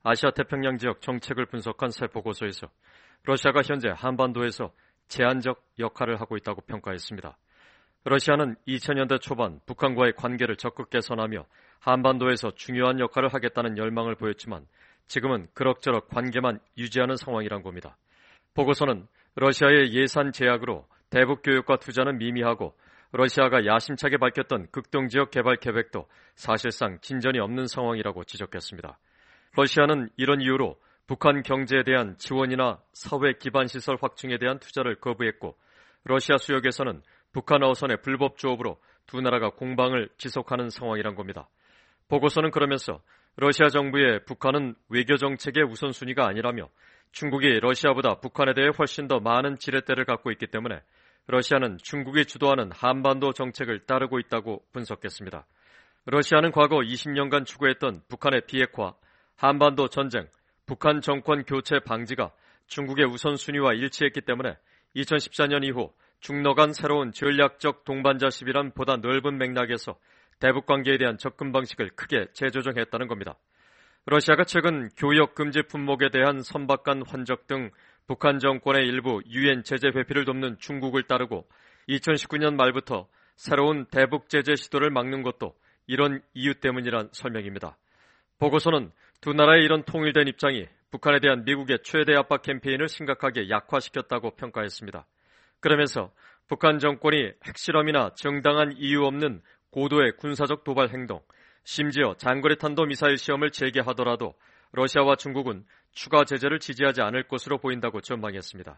아시아 태평양 지역 정책을 분석한 새 보고서에서 러시아가 현재 한반도에서 제한적 역할을 하고 있다고 평가했습니다. 러시아는 2000년대 초반 북한과의 관계를 적극 개선하며 한반도에서 중요한 역할을 하겠다는 열망을 보였지만 지금은 그럭저럭 관계만 유지하는 상황이란 겁니다. 보고서는 러시아의 예산 제약으로 대북 교육과 투자는 미미하고 러시아가 야심차게 밝혔던 극동지역 개발 계획도 사실상 진전이 없는 상황이라고 지적했습니다. 러시아는 이런 이유로 북한 경제에 대한 지원이나 사회 기반 시설 확충에 대한 투자를 거부했고 러시아 수역에서는 북한 어선의 불법 조업으로 두 나라가 공방을 지속하는 상황이란 겁니다. 보고서는 그러면서 러시아 정부의 북한은 외교 정책의 우선순위가 아니라며 중국이 러시아보다 북한에 대해 훨씬 더 많은 지렛대를 갖고 있기 때문에 러시아는 중국이 주도하는 한반도 정책을 따르고 있다고 분석했습니다. 러시아는 과거 20년간 추구했던 북한의 비핵화, 한반도 전쟁, 북한 정권 교체 방지가 중국의 우선순위와 일치했기 때문에 2014년 이후 중러 간 새로운 전략적 동반자 시비란 보다 넓은 맥락에서 대북 관계에 대한 접근 방식을 크게 재조정했다는 겁니다. 러시아가 최근 교역 금지 품목에 대한 선박간 환적 등 북한 정권의 일부 유엔 제재 회피를 돕는 중국을 따르고 2019년 말부터 새로운 대북 제재 시도를 막는 것도 이런 이유 때문이란 설명입니다. 보고서는 두 나라의 이런 통일된 입장이 북한에 대한 미국의 최대 압박 캠페인을 심각하게 약화시켰다고 평가했습니다. 그러면서 북한 정권이 핵실험이나 정당한 이유 없는 고도의 군사적 도발 행동, 심지어 장거리 탄도 미사일 시험을 재개하더라도 러시아와 중국은 추가 제재를 지지하지 않을 것으로 보인다고 전망했습니다.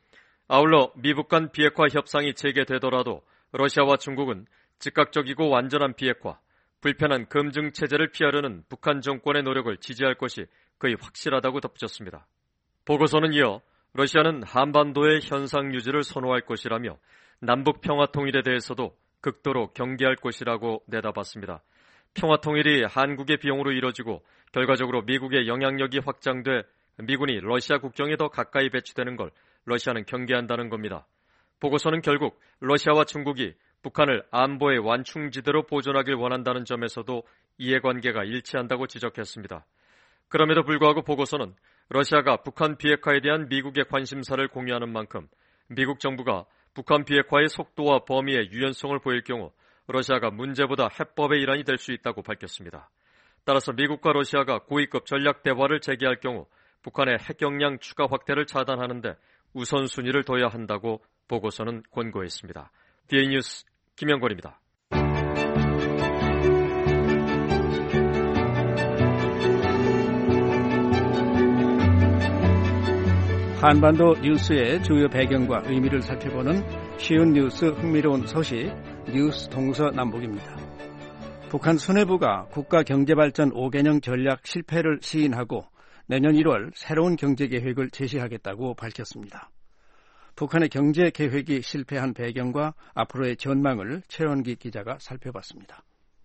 아울러 미북 간 비핵화 협상이 재개되더라도 러시아와 중국은 즉각적이고 완전한 비핵화, 불편한 검증 체제를 피하려는 북한 정권의 노력을 지지할 것이 거의 확실하다고 덧붙였습니다. 보고서는 이어 러시아는 한반도의 현상 유지를 선호할 것이라며 남북 평화 통일에 대해서도 극도로 경계할 것이라고 내다봤습니다. 평화 통일이 한국의 비용으로 이뤄지고 결과적으로 미국의 영향력이 확장돼 미군이 러시아 국경에 더 가까이 배치되는 걸 러시아는 경계한다는 겁니다. 보고서는 결국 러시아와 중국이 북한을 안보의 완충지대로 보존하길 원한다는 점에서도 이해관계가 일치한다고 지적했습니다. 그럼에도 불구하고 보고서는 러시아가 북한 비핵화에 대한 미국의 관심사를 공유하는 만큼 미국 정부가 북한 비핵화의 속도와 범위의 유연성을 보일 경우 러시아가 문제보다 해법의 일환이 될 수 있다고 밝혔습니다. 따라서 미국과 러시아가 고위급 전략 대화를 재개할 경우 북한의 핵 역량 추가 확대를 차단하는 데 우선순위를 둬야 한다고 보고서는 권고했습니다. BA 뉴스 김영걸입니다. 한반도 뉴스의 주요 배경과 의미를 살펴보는 쉬운 뉴스 흥미로운 소식 뉴스 동서남북입니다. 북한 수뇌부가 국가경제발전 5개년 전략 실패를 시인하고 내년 1월 새로운 경제계획을 제시하겠다고 밝혔습니다. 북한의 경제계획이 실패한 배경과 앞으로의 전망을 최원기 기자가 살펴봤습니다.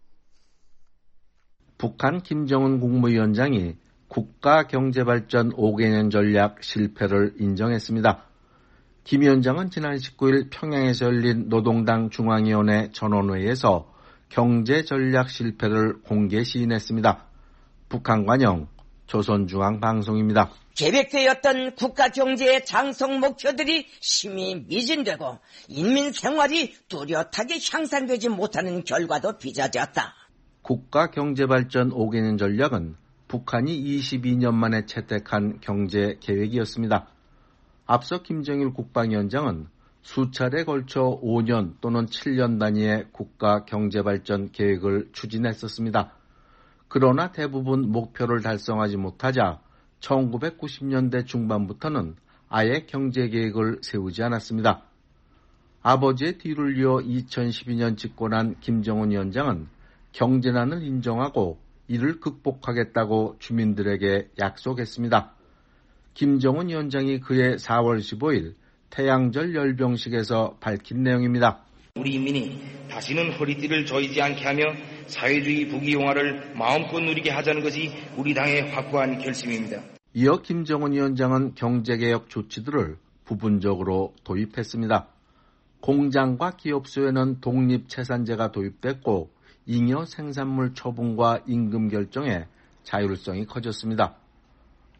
북한 김정은 국무위원장이 국가경제발전 5개년 전략 실패를 인정했습니다. 김 위원장은 지난 19일 평양에서 열린 노동당 중앙위원회 전원회의에서 경제전략 실패를 공개 시인했습니다. 북한 관영 조선중앙방송입니다. 계획되었던 국가경제의 장성 목표들이 심히 미진되고 인민 생활이 뚜렷하게 향상되지 못하는 결과도 빚어졌다. 국가경제발전 5개년 전략은 북한이 22년 만에 채택한 경제계획이었습니다. 앞서 김정일 국방위원장은 수차례 걸쳐 5년 또는 7년 단위의 국가경제발전 계획을 추진했었습니다. 그러나 대부분 목표를 달성하지 못하자 1990년대 중반부터는 아예 경제계획을 세우지 않았습니다. 아버지의 뒤를 이어 2012년 집권한 김정은 위원장은 경제난을 인정하고 이를 극복하겠다고 주민들에게 약속했습니다. 김정은 위원장이 그해 4월 15일 태양절 열병식에서 밝힌 내용입니다. 우리 인민이 다시는 허리띠를 조이지 않게 하며 사회주의 부귀영화를 마음껏 누리게 하자는 것이 우리 당의 확고한 결심입니다. 이어 김정은 위원장은 경제개혁 조치들을 부분적으로 도입했습니다. 공장과 기업소에는 독립채산제가 도입됐고 잉여 생산물 처분과 임금 결정에 자율성이 커졌습니다.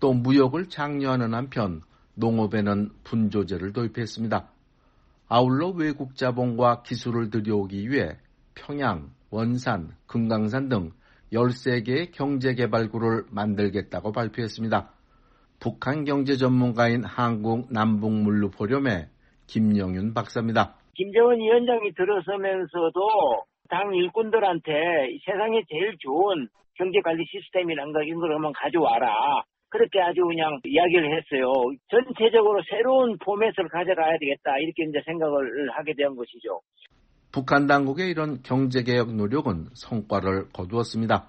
또 무역을 장려하는 한편 농업에는 분조제를 도입했습니다. 아울러 외국 자본과 기술을 들여오기 위해 평양, 원산, 금강산 등 13개의 경제개발구를 만들겠다고 발표했습니다. 북한 경제 전문가인 한국 남북물류포럼의 김영윤 박사입니다. 김정은 위원장이 들어서면서도 당 일꾼들한테 세상에 제일 좋은 경제관리 시스템이란 거 이런 걸 한번 가져와라. 그렇게 아주 그냥 이야기를 했어요. 전체적으로 새로운 포맷을 가져가야 되겠다. 이렇게 이제 생각을 하게 된 것이죠. 북한 당국의 이런 경제개혁 노력은 성과를 거두었습니다.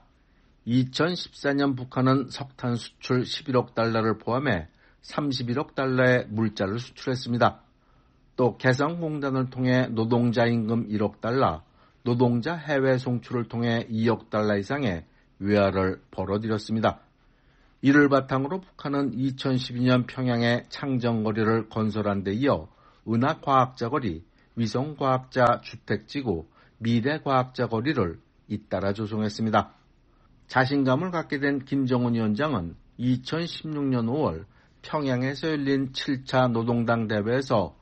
2014년 북한은 석탄 수출 11억 달러를 포함해 31억 달러의 물자를 수출했습니다. 또 개성공단을 통해 노동자 임금 1억 달러, 노동자 해외 송출을 통해 2억 달러 이상의 외화를 벌어들였습니다. 이를 바탕으로 북한은 2012년 평양에 창정거리를 건설한 데 이어 은하과학자거리, 위성과학자 주택지구, 미래과학자거리를 잇따라 조성했습니다. 자신감을 갖게 된 김정은 위원장은 2016년 5월 평양에서 열린 7차 노동당 대회에서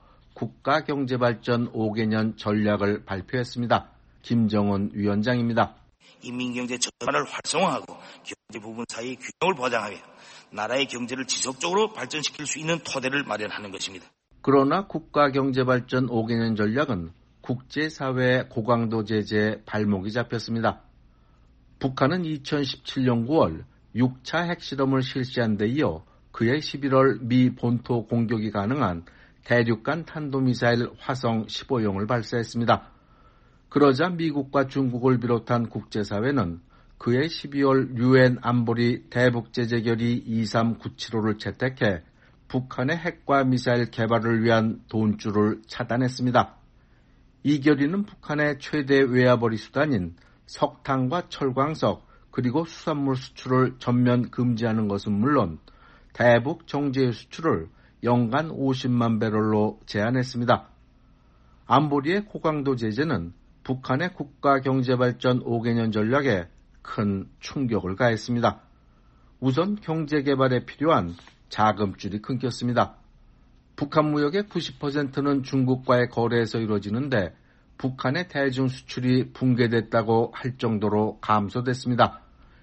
국가경제발전 5개년 전략을 발표했습니다. 김정은 위원장입니다. 인민경제 전반을 활성화하고 경제 부분 사이의 균형을 보장하며 나라의 경제를 지속적으로 발전시킬 수 있는 토대를 마련하는 것입니다. 그러나 국가경제발전 5개년 전략은 국제사회의 고강도 제재에 발목이 잡혔습니다. 북한은 2017년 9월 6차 핵실험을 실시한 데 이어 그해 11월 미 본토 공격이 가능한 대륙간 탄도미사일 화성 15형을 발사했습니다. 그러자 미국과 중국을 비롯한 국제사회는 그해 12월 유엔 안보리 대북제재결의 2397호를 채택해 북한의 핵과 미사일 개발을 위한 돈줄을 차단했습니다. 이 결의는 북한의 최대 외화벌이 수단인 석탄과 철광석 그리고 수산물 수출을 전면 금지하는 것은 물론 대북 정제유 수출을 연간 50만 배럴로 제한했습니다. 안보리의 고강도 제재는 북한의 국가경제발전 5개년 전략에 큰 충격을 가했습니다. 우선 경제개발에 필요한 자금줄이 끊겼습니다. 북한 무역의 90%는 중국과의 거래에서 이루어지는데 북한의 대중 수출이 붕괴됐다고 할 정도로 감소됐습니다.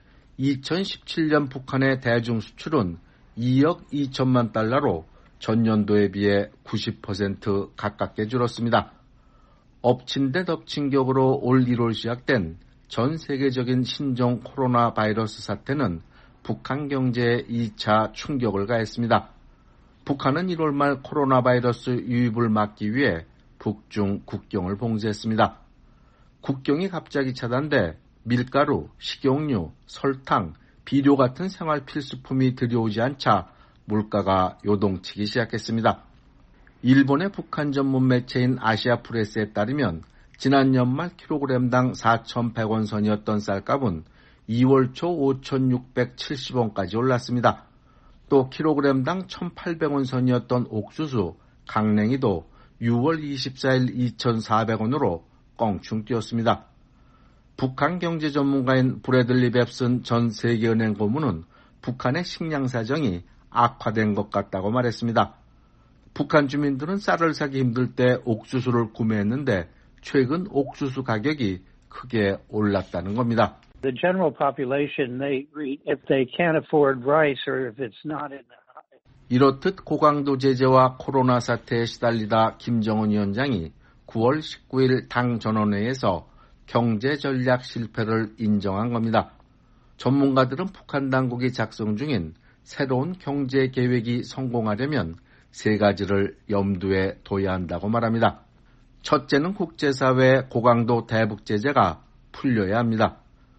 2017년 북한의 대중 수출은 2억 2천만 달러로 전년도에 비해 90% 가깝게 줄었습니다. 엎친 데 덮친 격으로 올 1월 시작된 전 세계적인 신종 코로나 바이러스 사태는 북한 경제에 2차 충격을 가했습니다. 북한은 1월 말 코로나 바이러스 유입을 막기 위해 북중 국경을 봉쇄했습니다. 국경이 갑자기 차단돼 밀가루, 식용유, 설탕, 비료 같은 생활 필수품이 들여오지 않자 물가가 요동치기 시작했습니다. 일본의 북한 전문 매체인 아시아프레스에 따르면 지난 연말 킬로그램당 4,100원 선이었던 쌀값은 2월 초 5,670원까지 올랐습니다. 또 킬로그램당 1,800원 선이었던 옥수수, 강냉이도 6월 24일 2,400원으로 껑충 뛰었습니다. 북한 경제 전문가인 브래들리 뱁슨 전 세계은행 고문은 북한의 식량 사정이 악화된 것 같다고 말했습니다. 북한 주민들은 쌀을 사기 힘들 때 옥수수를 구매했는데 최근 옥수수 가격이 크게 올랐다는 겁니다. The general population, if they can't afford rice or if it's not in 이렇듯 고강도 제재와 코로나 사태에 시달리다 김정은 위원장이 9월 19일 당 전원회의에서 경제 전략 실패를 인정한 겁니다. 전문가들은 북한 당국이 작성 중인 새로운 경제 계획이 성공하려면 세 가지를 염두에 둬야 한다고 말합니다. 첫째는 국제사회의 고강도 대북 제재가 풀려야 합니다.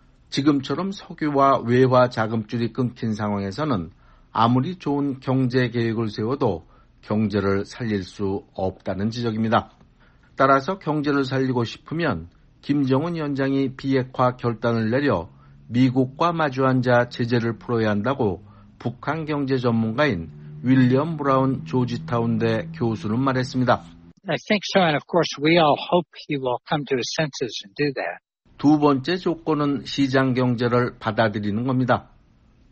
지금처럼 석유와 외화 자금줄이 끊긴 상황에서는 아무리 좋은 경제 계획을 세워도 경제를 살릴 수 없다는 지적입니다. 따라서 경제를 살리고 싶으면 김정은 위원장이 비핵화 결단을 내려 미국과 마주 앉아 제재를 풀어야 한다고 북한 경제 전문가인 윌리엄 브라운 조지타운대 교수는 말했습니다. I think so, and of course we all hope he will come to his senses and do that. 두 번째 조건은 시장 경제를 받아들이는 겁니다.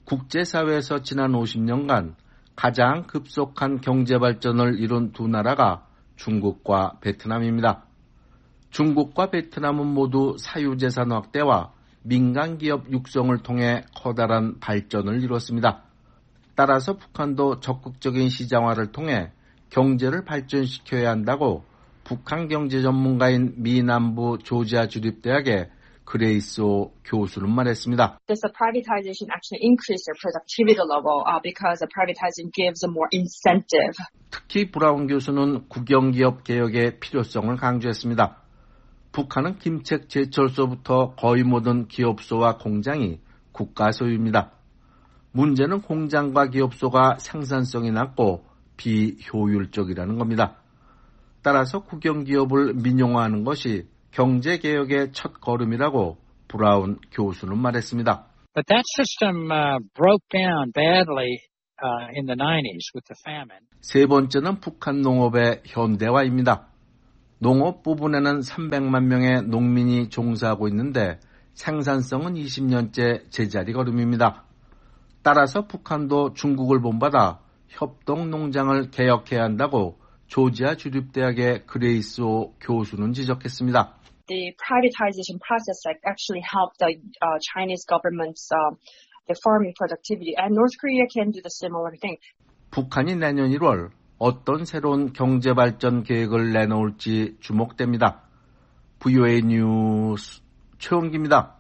국제사회에서 지난 50년간 가장 급속한 경제발전을 이룬 두 나라가 중국과 베트남입니다. 중국과 베트남은 모두 사유재산 확대와 민간기업 육성을 통해 커다란 발전을 이뤘습니다. 따라서 북한도 적극적인 시장화를 통해 경제를 발전시켜야 한다고 북한 경제 전문가인 미 남부 조지아 주립대학의 그레이스 교수는 말했습니다. Does the privatization actually increase their productivity level because the privatizing gives a more incentive? 특히 브라운 교수는 국영기업 개혁의 필요성을 강조했습니다. 북한은 김책 제철소부터 거의 모든 기업소와 공장이 국가 소유입니다. 문제는 공장과 기업소가 생산성이 낮고 비효율적이라는 겁니다. 따라서 국영기업을 민영화하는 것이 경제개혁의 첫 걸음이라고 브라운 교수는 말했습니다. But that system broke down badly in the 90s with the famine. 세 번째는 북한 농업의 현대화입니다. 농업 부분에는 300만 명의 농민이 종사하고 있는데 생산성은 20년째 제자리 걸음입니다. 따라서 북한도 중국을 본받아 협동농장을 개혁해야 한다고 조지아 주립대학의 그레이스 교수는 지적했습니다. The privatization process actually helped the Chinese government's the farming productivity, and North Korea can do the similar thing. 북한이 내년 1월 어떤 새로운 경제발전 계획을 내놓을지 주목됩니다. VOA 뉴스 최원기입니다.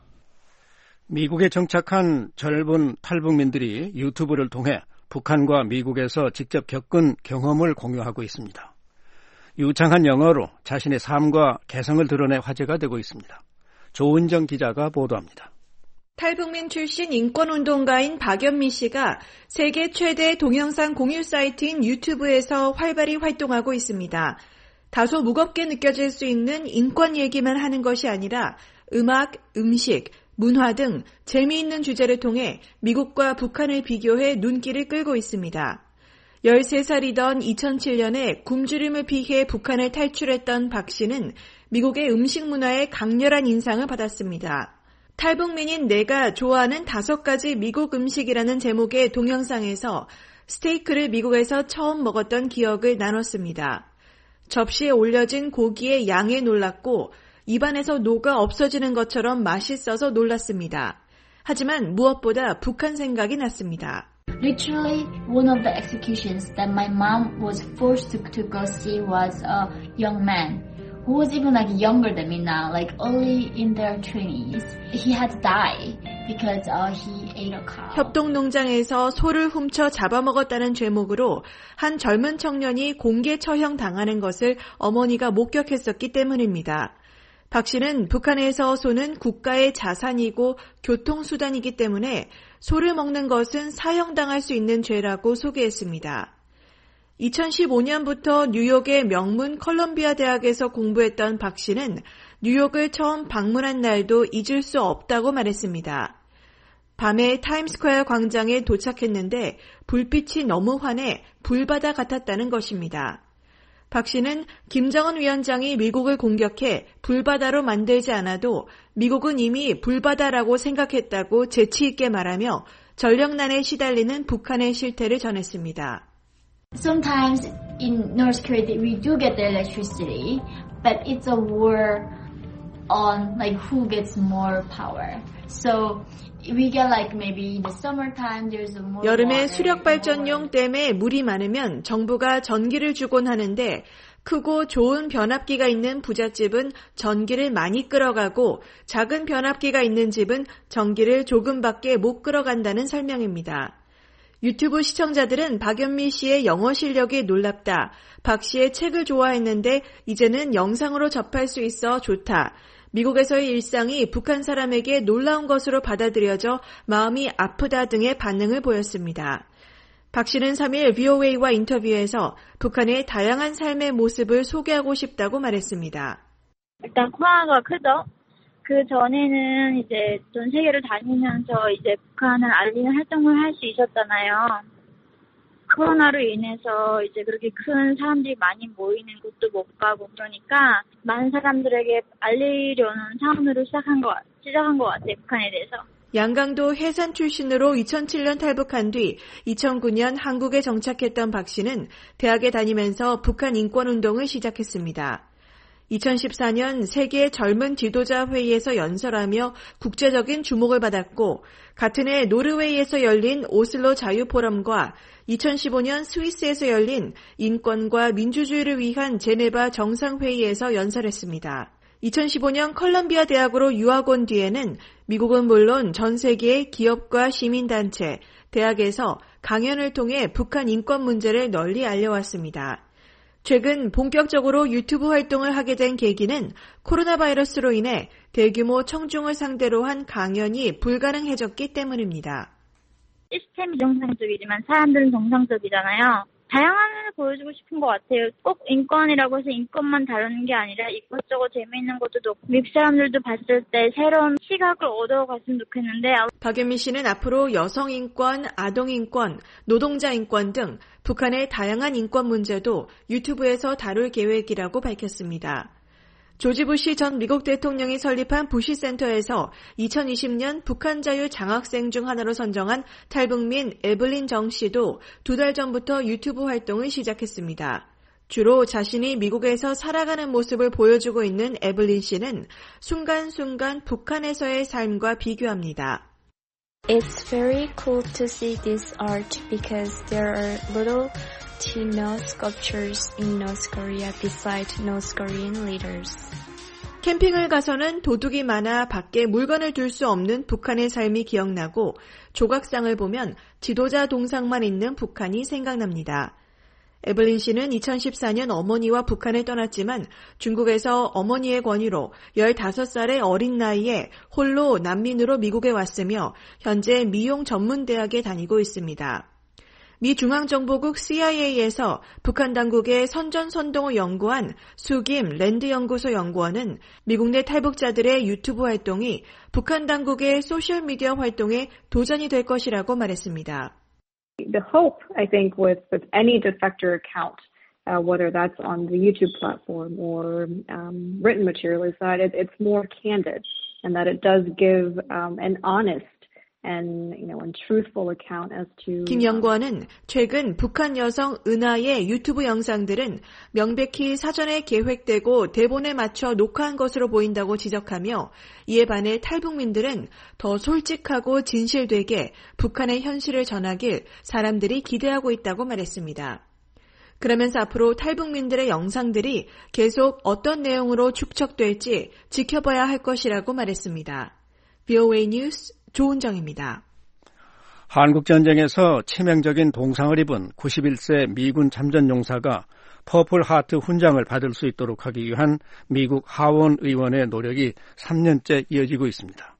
미국에 정착한 젊은 탈북민들이 유튜브를 통해 북한과 미국에서 직접 겪은 경험을 공유하고 있습니다. 유창한 영어로 자신의 삶과 개성을 드러내 화제가 되고 있습니다. 조은정 기자가 보도합니다. 탈북민 출신 인권운동가인 박연미 씨가 세계 최대 동영상 공유 사이트인 유튜브에서 활발히 활동하고 있습니다. 다소 무겁게 느껴질 수 있는 인권 얘기만 하는 것이 아니라 음악, 음식, 문화 등 재미있는 주제를 통해 미국과 북한을 비교해 눈길을 끌고 있습니다. 13살이던 2007년에 굶주림을 피해 북한을 탈출했던 박 씨는 미국의 음식 문화에 강렬한 인상을 받았습니다. 탈북민인 내가 좋아하는 5가지 미국 음식이라는 제목의 동영상에서 스테이크를 미국에서 처음 먹었던 기억을 나눴습니다. 접시에 올려진 고기의 양에 놀랐고 입안에서 녹아 없어지는 것처럼 맛있어서 놀랐습니다. 하지만 무엇보다 북한 생각이 났습니다. Literally, one of the executions that my mom was forced to go see was a young man who was even like younger than me now, like early in their 20s. He had to die because he ate a cow. 협동농장에서 소를 훔쳐 잡아먹었다는 죄목으로 한 젊은 청년이 공개 처형 당하는 것을 어머니가 목격했었기 때문입니다. 박 씨는 북한에서 소는 국가의 자산이고 교통수단이기 때문에 소를 먹는 것은 사형당할 수 있는 죄라고 소개했습니다. 2015년부터 뉴욕의 명문 컬럼비아 대학에서 공부했던 박 씨는 뉴욕을 처음 방문한 날도 잊을 수 없다고 말했습니다. 밤에 타임스퀘어 광장에 도착했는데 불빛이 너무 환해 불바다 같았다는 것입니다. 박 씨는 김정은 위원장이 미국을 공격해 불바다로 만들지 않아도 미국은 이미 불바다라고 생각했다고 재치 있게 말하며 전력난에 시달리는 북한의 실태를 전했습니다. Sometimes in North Korea we do get the electricity, but it's a war on like who gets more power. So we get like maybe in the summertime there's a more 여름에 수력 발전용 댐에 물이 많으면 정부가 전기를 주곤 하는데 크고 좋은 변압기가 있는 부잣집은 전기를 많이 끌어가고 작은 변압기가 있는 집은 전기를 조금밖에 못 끌어간다는 설명입니다. 유튜브 시청자들은 박연미 씨의 영어 실력이 놀랍다. 박 씨의 책을 좋아했는데 이제는 영상으로 접할 수 있어 좋다. 미국에서의 일상이 북한 사람에게 놀라운 것으로 받아들여져 마음이 아프다 등의 반응을 보였습니다. 박 씨는 3일 VOA와 인터뷰에서 북한의 다양한 삶의 모습을 소개하고 싶다고 말했습니다. 일단 코로나가 크죠. 그 전에는 이제 전 세계를 다니면서 이제 북한을 알리는 활동을 할 수 있었잖아요. 코로나로 인해서 이제 그렇게 큰 사람들이 많이 모이는 곳도 못 가고 그러니까 많은 사람들에게 알리려는 차원으로 시작한 것 같아요, 북한에 대해서. 양강도 해산 출신으로 2007년 탈북한 뒤 2009년 한국에 정착했던 박 씨는 대학에 다니면서 북한 인권운동을 시작했습니다. 2014년 세계 젊은 지도자 회의에서 연설하며 국제적인 주목을 받았고 같은 해 노르웨이에서 열린 오슬로 자유포럼과 2015년 스위스에서 열린 인권과 민주주의를 위한 제네바 정상회의에서 연설했습니다. 2015년 컬럼비아 대학으로 유학 온 뒤에는 미국은 물론 전 세계의 기업과 시민단체, 대학에서 강연을 통해 북한 인권 문제를 널리 알려왔습니다. 최근 본격적으로 유튜브 활동을 하게 된 계기는 코로나 바이러스로 인해 대규모 청중을 상대로 한 강연이 불가능해졌기 때문입니다. 시스템이 정상적이지만 사람들은 정상적이잖아요. 다양함을 보여주고 싶은 것 같아요. 꼭 인권이라고 해서 인권만 다루는 게 아니라 이것저것 재미있는 것도 높고 미국 사람들도 봤을 때 새로운 시각을 얻어갔으면 좋겠는데. 박연미 씨는 앞으로 여성 인권, 아동 인권, 노동자 인권 등 북한의 다양한 인권 문제도 유튜브에서 다룰 계획이라고 밝혔습니다. 조지 부시 전 미국 대통령이 설립한 부시 센터에서 2020년 북한 자유 장학생 중 하나로 선정한 탈북민 에블린 정 씨도 2달 전부터 유튜브 활동을 시작했습니다. 주로 자신이 미국에서 살아가는 모습을 보여주고 있는 에블린 씨는 순간순간 북한에서의 삶과 비교합니다. It's very cool to see this art because there are little to no sculptures in North Korea beside North Korean leaders. 캠핑을 가서는 도둑이 많아 밖에 물건을 둘 수 없는 북한의 삶이 기억나고 조각상을 보면 지도자 동상만 있는 북한이 생각납니다. 에블린 씨는 2014년 어머니와 북한을 떠났지만 중국에서 어머니의 권유로 15살의 어린 나이에 홀로 난민으로 미국에 왔으며 현재 미용 전문대학에 다니고 있습니다. 미 중앙정보국 CIA에서 북한 당국의 선전선동을 연구한 수김 랜드연구소 연구원은 미국 내 탈북자들의 유튜브 활동이 북한 당국의 소셜미디어 활동에 도전이 될 것이라고 말했습니다. The hope, I think, with any defector account, whether that's on the YouTube platform or written material, is that it's more candid and that it does give an honest and truthful account as to. 김 연구원은 최근 북한 여성 은하의 유튜브 영상들은 명백히 사전에 계획되고 대본에 맞춰 녹화한 것으로 보인다고 지적하며 이에 반해 탈북민들은 더 솔직하고 진실되게 북한의 현실을 전하길 사람들이 기대하고 있다고 말했습니다. 그러면서 앞으로 탈북민들의 영상들이 계속 어떤 내용으로 축적될지 지켜봐야 할 것이라고 말했습니다. VOA 뉴스 조은정입니다. 한국전쟁에서 치명적인 동상을 입은 91세 미군 참전용사가 퍼플 하트 훈장을 받을 수 있도록 하기 위한 미국 하원 의원의 노력이 3년째 이어지고 있습니다.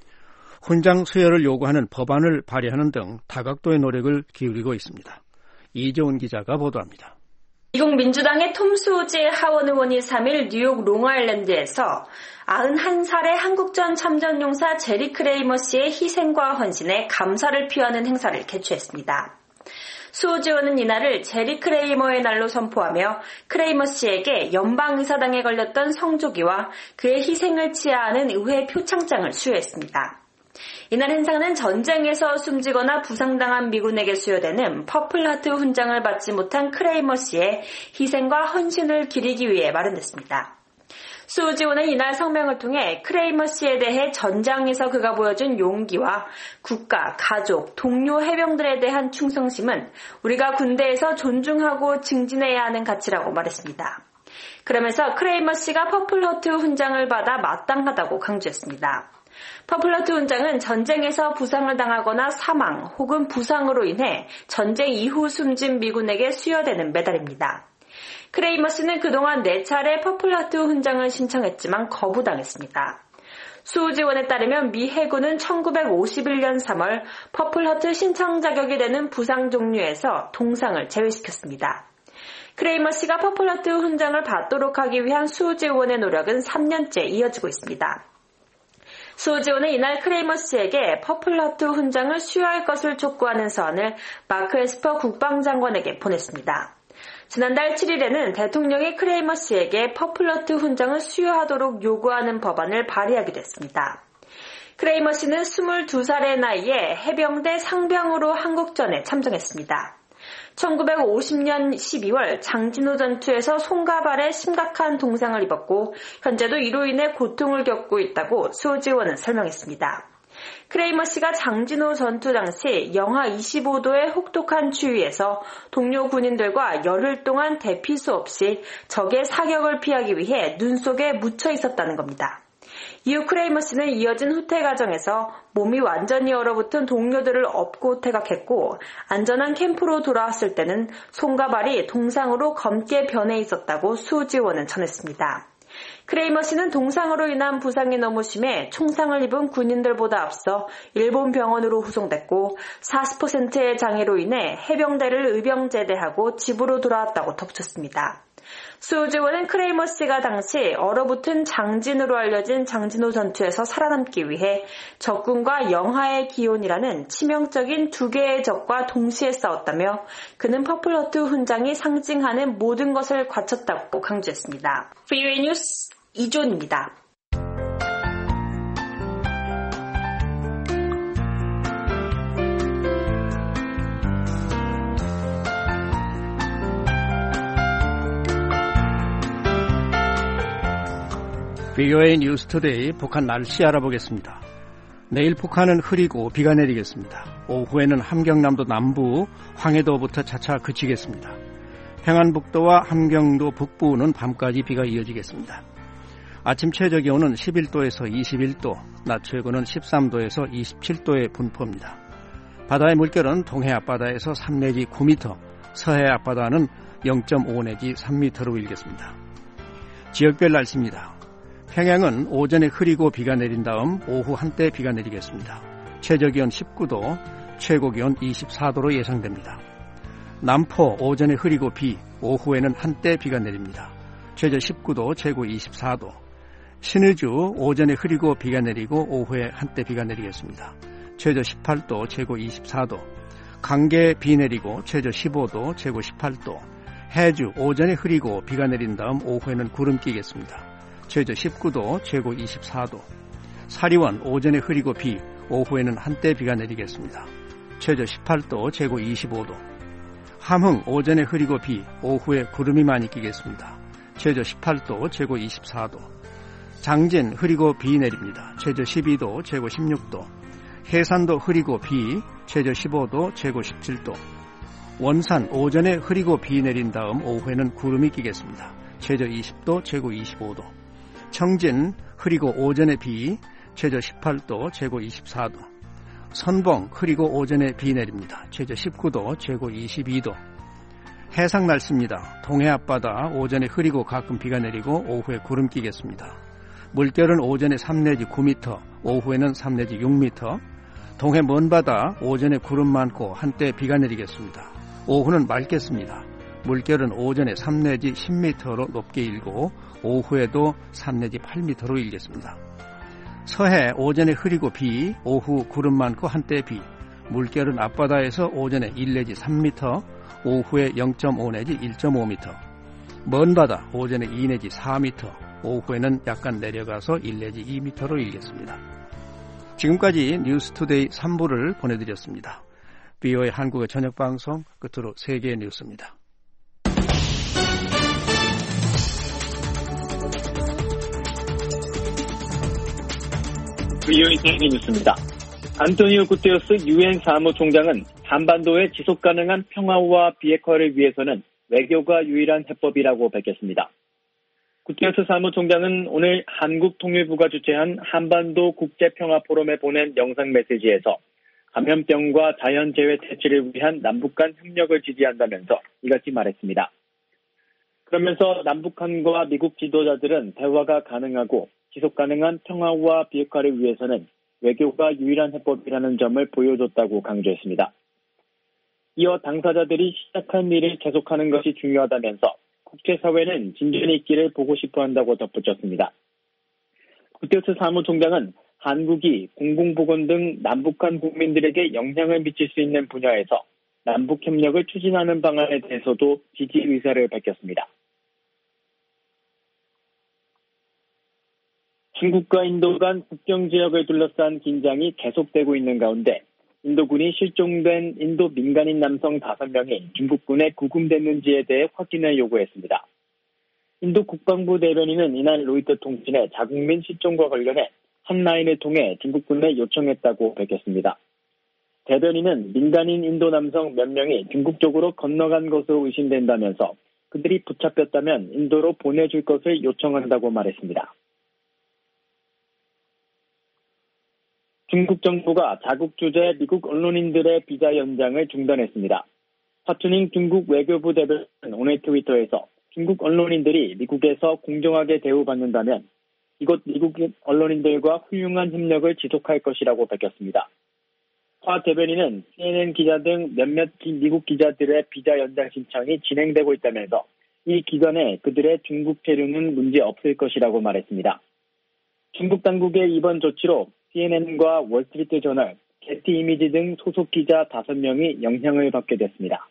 훈장 수여를 요구하는 법안을 발의하는 등 다각도의 노력을 기울이고 있습니다. 이재훈 기자가 보도합니다. 미국 민주당의 톰 수지 하원 의원이 3일 뉴욕 롱아일랜드에서 91살의 한국전 참전용사 제리 크레이머 씨의 희생과 헌신에 감사를 표하는 행사를 개최했습니다. 수지 의원은 이날을 제리 크레이머의 날로 선포하며 크레이머 씨에게 연방의사당에 걸렸던 성조기와 그의 희생을 치하하는 의회 표창장을 수여했습니다. 이날 행사는 전쟁에서 숨지거나 부상당한 미군에게 수여되는 퍼플하트 훈장을 받지 못한 크레이머 씨의 희생과 헌신을 기리기 위해 마련됐습니다. 수지호는 이날 성명을 통해 크레이머 씨에 대해 전장에서 그가 보여준 용기와 국가, 가족, 동료 해병들에 대한 충성심은 우리가 군대에서 존중하고 증진해야 하는 가치라고 말했습니다. 그러면서 크레이머 씨가 퍼플하트 훈장을 받아 마땅하다고 강조했습니다. 퍼플하트 훈장은 전쟁에서 부상을 당하거나 사망 혹은 부상으로 인해 전쟁 이후 숨진 미군에게 수여되는 메달입니다. 크레이머 씨는 그동안 4차례 퍼플하트 훈장을 신청했지만 거부당했습니다. 수지원에 따르면 미 해군은 1951년 3월 퍼플하트 신청 자격이 되는 부상 종류에서 동상을 제외시켰습니다. 크레이머 씨가 퍼플하트 훈장을 받도록 하기 위한 수지원의 노력은 3년째 이어지고 있습니다. 수지원은 이날 크레이머 씨에게 퍼플하트 훈장을 수여할 것을 촉구하는 서한을 마크 에스퍼 국방장관에게 보냈습니다. 지난달 7일에는 대통령이 크레이머 씨에게 퍼플하트 훈장을 수여하도록 요구하는 법안을 발의하기도 했습니다. 크레이머 씨는 22살의 나이에 해병대 상병으로 한국전에 참전했습니다. 1950년 12월 장진호 전투에서 손과 발에 심각한 동상을 입었고 현재도 이로 인해 고통을 겪고 있다고 수지원은 설명했습니다. 크레이머 씨가 장진호 전투 당시 영하 25도의 혹독한 추위에서 동료 군인들과 열흘 동안 대피소 없이 적의 사격을 피하기 위해 눈 속에 묻혀 있었다는 겁니다. 이후 크레이머 씨는 이어진 후퇴 과정에서 몸이 완전히 얼어붙은 동료들을 업고 퇴각했고 안전한 캠프로 돌아왔을 때는 손과 발이 동상으로 검게 변해 있었다고 수지원은 전했습니다. 크레이머 씨는 동상으로 인한 부상이 너무 심해 총상을 입은 군인들보다 앞서 일본 병원으로 후송됐고 40%의 장애로 인해 해병대를 의병제대하고 집으로 돌아왔다고 덧붙였습니다. 수지원은 크레이머 씨가 당시 얼어붙은 장진으로 알려진 장진호 전투에서 살아남기 위해 적군과 영하의 기온이라는 치명적인 두 개의 적과 동시에 싸웠다며 그는 퍼플허트 훈장이 상징하는 모든 것을 갖췄다고 강조했습니다. VOA 뉴스 이존입니다. VOA 뉴스투데이 북한 날씨 알아보겠습니다. 내일 북한은 흐리고 비가 내리겠습니다. 오후에는 함경남도 남부, 황해도부터 차차 그치겠습니다. 평안북도와 함경도 북부는 밤까지 비가 이어지겠습니다. 아침 최저기온은 11도에서 21도, 낮 최고는 13도에서 27도의 분포입니다. 바다의 물결은 동해 앞바다에서 3 내지 9m, 서해 앞바다는 0.5 내지 3m로 일겠습니다. 지역별 날씨입니다. 평양은 오전에 흐리고 비가 내린 다음 오후 한때 비가 내리겠습니다. 최저기온 19도, 최고기온 24도로 예상됩니다. 남포 오전에 흐리고 비, 오후에는 한때 비가 내립니다. 최저 19도, 최고 24도. 신의주 오전에 흐리고 비가 내리고 오후에 한때 비가 내리겠습니다. 최저 18도, 최고 24도. 강계 비 내리고 최저 15도, 최고 18도. 해주 오전에 흐리고 비가 내린 다음 오후에는 구름 끼겠습니다. 최저 19도, 최고 24도. 사리원 오전에 흐리고 비, 오후에는 한때 비가 내리겠습니다. 최저 18도, 최고 25도. 함흥 오전에 흐리고 비, 오후에 구름이 많이 끼겠습니다. 최저 18도, 최고 24도. 장진 흐리고 비 내립니다. 최저 12도, 최고 16도. 해산도 흐리고 비, 최저 15도, 최고 17도. 원산 오전에 흐리고 비 내린 다음 오후에는 구름이 끼겠습니다. 최저 20도, 최고 25도. 청진 흐리고 오전에 비, 최저 18도, 최고 24도. 선봉 흐리고 오전에 비 내립니다. 최저 19도, 최고 22도. 해상 날씨입니다. 동해 앞바다 오전에 흐리고 가끔 비가 내리고 오후에 구름 끼겠습니다. 물결은 오전에 3 내지 9m, 오후에는 3 내지 6m. 동해 먼바다 오전에 구름 많고 한때 비가 내리겠습니다. 오후는 맑겠습니다. 물결은 오전에 3 내지 10m로 높게 일고 오후에도 3 내지 8m로 일겠습니다. 서해 오전에 흐리고 비, 오후 구름 많고 한때 비. 물결은 앞바다에서 오전에 1 내지 3m, 오후에 0.5 내지 1.5m. 먼바다 오전에 2 내지 4m, 오후에는 약간 내려가서 1 내지 2m로 일겠습니다. 지금까지 뉴스투데이 3부를 보내드렸습니다. VOA 한국어 저녁방송 끝으로 세계 뉴스입니다. VOA 세계 뉴스입니다. 안토니오 구테레스 유엔 사무총장은 한반도의 지속가능한 평화와 비핵화를 위해서는 외교가 유일한 해법이라고 밝혔습니다. 구테레스 사무총장은 오늘 한국통일부가 주최한 한반도 국제평화포럼에 보낸 영상 메시지에서 감염병과 자연재해 퇴치를 위한 남북 간 협력을 지지한다면서 이같이 말했습니다. 그러면서 남북한과 미국 지도자들은 대화가 가능하고 지속가능한 평화와 비핵화를 위해서는 외교가 유일한 해법이라는 점을 보여줬다고 강조했습니다. 이어 당사자들이 시작한 일을 계속하는 것이 중요하다면서 국제사회는 진전이 있기를 보고 싶어한다고 덧붙였습니다. 구테레스 사무총장은 한국이 공공보건 등 남북한 국민들에게 영향을 미칠 수 있는 분야에서 남북협력을 추진하는 방안에 대해서도 지지 의사를 밝혔습니다. 중국과 인도 간 국경 지역을 둘러싼 긴장이 계속되고 있는 가운데 인도군이 실종된 인도 민간인 남성 5명이 중국군에 구금됐는지에 대해 확인을 요구했습니다. 인도 국방부 대변인은 이날 로이터 통신에 자국민 실종과 관련해 한 라인을 통해 중국군에 요청했다고 밝혔습니다. 대변인은 민간인 인도 남성 몇 명이 중국 쪽으로 건너간 것으로 의심된다면서 그들이 붙잡혔다면 인도로 보내줄 것을 요청한다고 말했습니다. 중국 정부가 자국 주재 미국 언론인들의 비자 연장을 중단했습니다. 파투닝 중국 외교부 대변인은 오늘 트위터에서 중국 언론인들이 미국에서 공정하게 대우받는다면 이곳 미국 언론인들과 훌륭한 협력을 지속할 것이라고 밝혔습니다. 화 대변인은 CNN 기자 등 몇몇 미국 기자들의 비자 연장 신청이 진행되고 있다면서 이 기간에 그들의 중국 체류는 문제 없을 것이라고 말했습니다. 중국 당국의 이번 조치로 CNN과 월스트리트 저널, 게티 이미지 등 소속 기자 5명이 영향을 받게 됐습니다.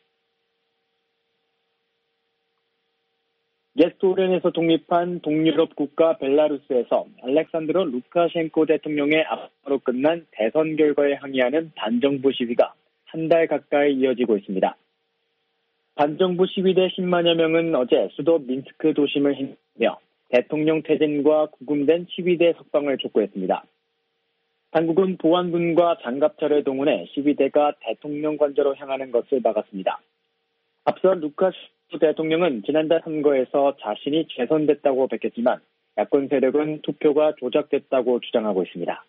옛 소련에서 독립한 동유럽 국가 벨라루스에서 알렉산드로 루카셴코 대통령의 압박으로 끝난 대선 결과에 항의하는 반정부 시위가 한 달 가까이 이어지고 있습니다. 반정부 시위대 10만여 명은 어제 수도 민스크 도심을 행하며 대통령 퇴진과 구금된 시위대 석방을 촉구했습니다. 당국은 보안군과 장갑차를 동원해 시위대가 대통령 관저로 향하는 것을 막았습니다. 앞서 루카셴코 대통령은 지난달 선거에서 자신이 재선됐다고 밝혔지만 야권 세력은 투표가 조작됐다고 주장하고 있습니다.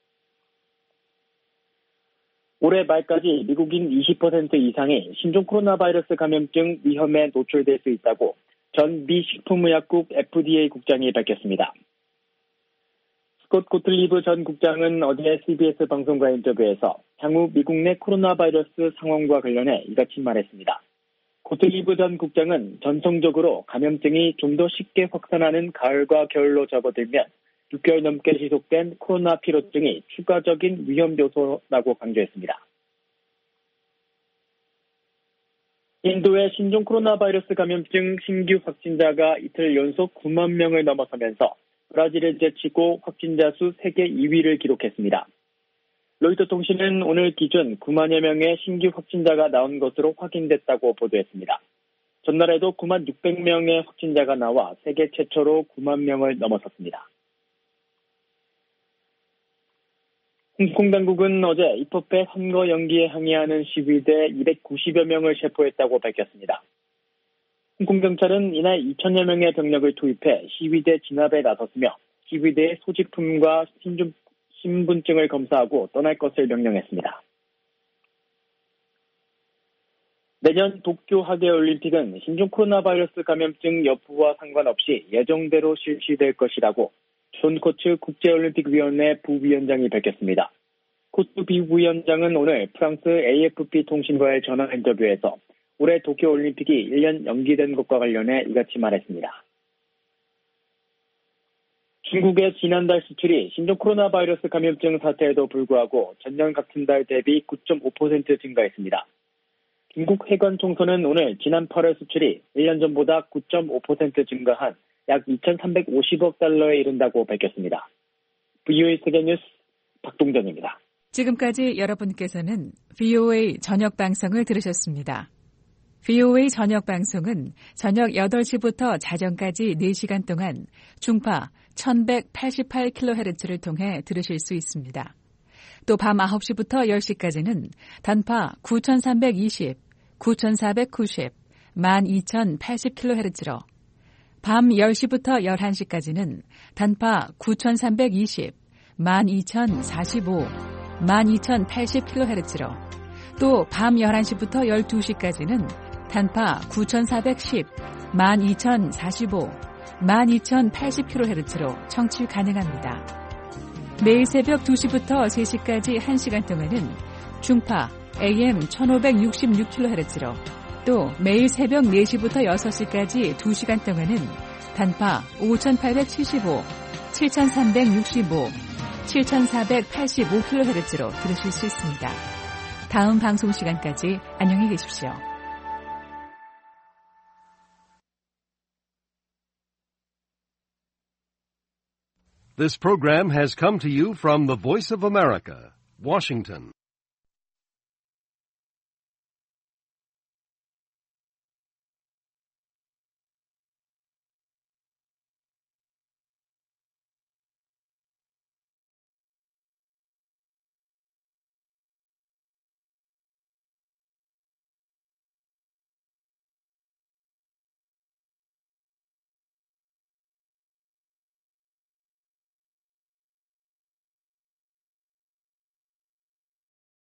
올해 말까지 미국인 20% 이상이 신종 코로나 바이러스 감염증 위험에 노출될 수 있다고 전 미 식품의약국 FDA 국장이 밝혔습니다. 스콧 고틀리브 전 국장은 어제 CBS 방송과 인터뷰에서 향후 미국 내 코로나 바이러스 상황과 관련해 이같이 말했습니다. 고틀리브 전 국장은 전통적으로 감염증이 좀 더 쉽게 확산하는 가을과 겨울로 접어들면 6개월 넘게 지속된 코로나 피로증이 추가적인 위험 요소라고 강조했습니다. 인도의 신종 코로나 바이러스 감염증 신규 확진자가 이틀 연속 9만 명을 넘어서면서 브라질을 제치고 확진자 수 세계 2위를 기록했습니다. 로이터 통신은 오늘 기준 9만여 명의 신규 확진자가 나온 것으로 확인됐다고 보도했습니다. 전날에도 9만 600명의 확진자가 나와 세계 최초로 9만 명을 넘어섰습니다. 홍콩 당국은 어제 입법회 선거 연기에 항의하는 시위대 290여 명을 체포했다고 밝혔습니다. 홍콩 경찰은 이날 2천여 명의 병력을 투입해 시위대 진압에 나섰으며 시위대의 소지품과 신분증을 검사하고 떠날 것을 명령했습니다. 내년 도쿄 하계올림픽은 신종 코로나 바이러스 감염증 여부와 상관없이 예정대로 실시될 것이라고 존 코츠 국제올림픽위원회 부위원장이 밝혔습니다. 코츠 부위원장은 오늘 프랑스 AFP 통신과의 전화 인터뷰에서 올해 도쿄올림픽이 1년 연기된 것과 관련해 이같이 말했습니다. 중국의 지난달 수출이 신종 코로나 바이러스 감염증 사태에도 불구하고 전년 같은 달 대비 9.5% 증가했습니다. 중국 해관총서는 오늘 지난 8월 수출이 1년 전보다 9.5% 증가한 약 2,350억 달러에 이른다고 밝혔습니다. VOA 세계뉴스 박동정입니다. 지금까지 여러분께서는 VOA 저녁 방송을 들으셨습니다. VOA 저녁 방송은 저녁 8시부터 자정까지 4시간 동안 중파 1188kHz를 통해 들으실 수 있습니다. 또 밤 9시부터 10시까지는 단파 9320, 9490, 12080kHz로 밤 10시부터 11시까지는 단파 9320, 12045, 12080kHz로 또 밤 11시부터 12시까지는 단파 9410, 12045, 12080kHz로 청취 가능합니다. 매일 새벽 2시부터 3시까지 1시간 동안은 중파 AM 1566kHz로 또 매일 새벽 4시부터 6시까지 2시간 동안은 단파 5875, 7365, 7485kHz로 들으실 수 있습니다. 다음 방송 시간까지 안녕히 계십시오. This program has come to you from the Voice of America, Washington.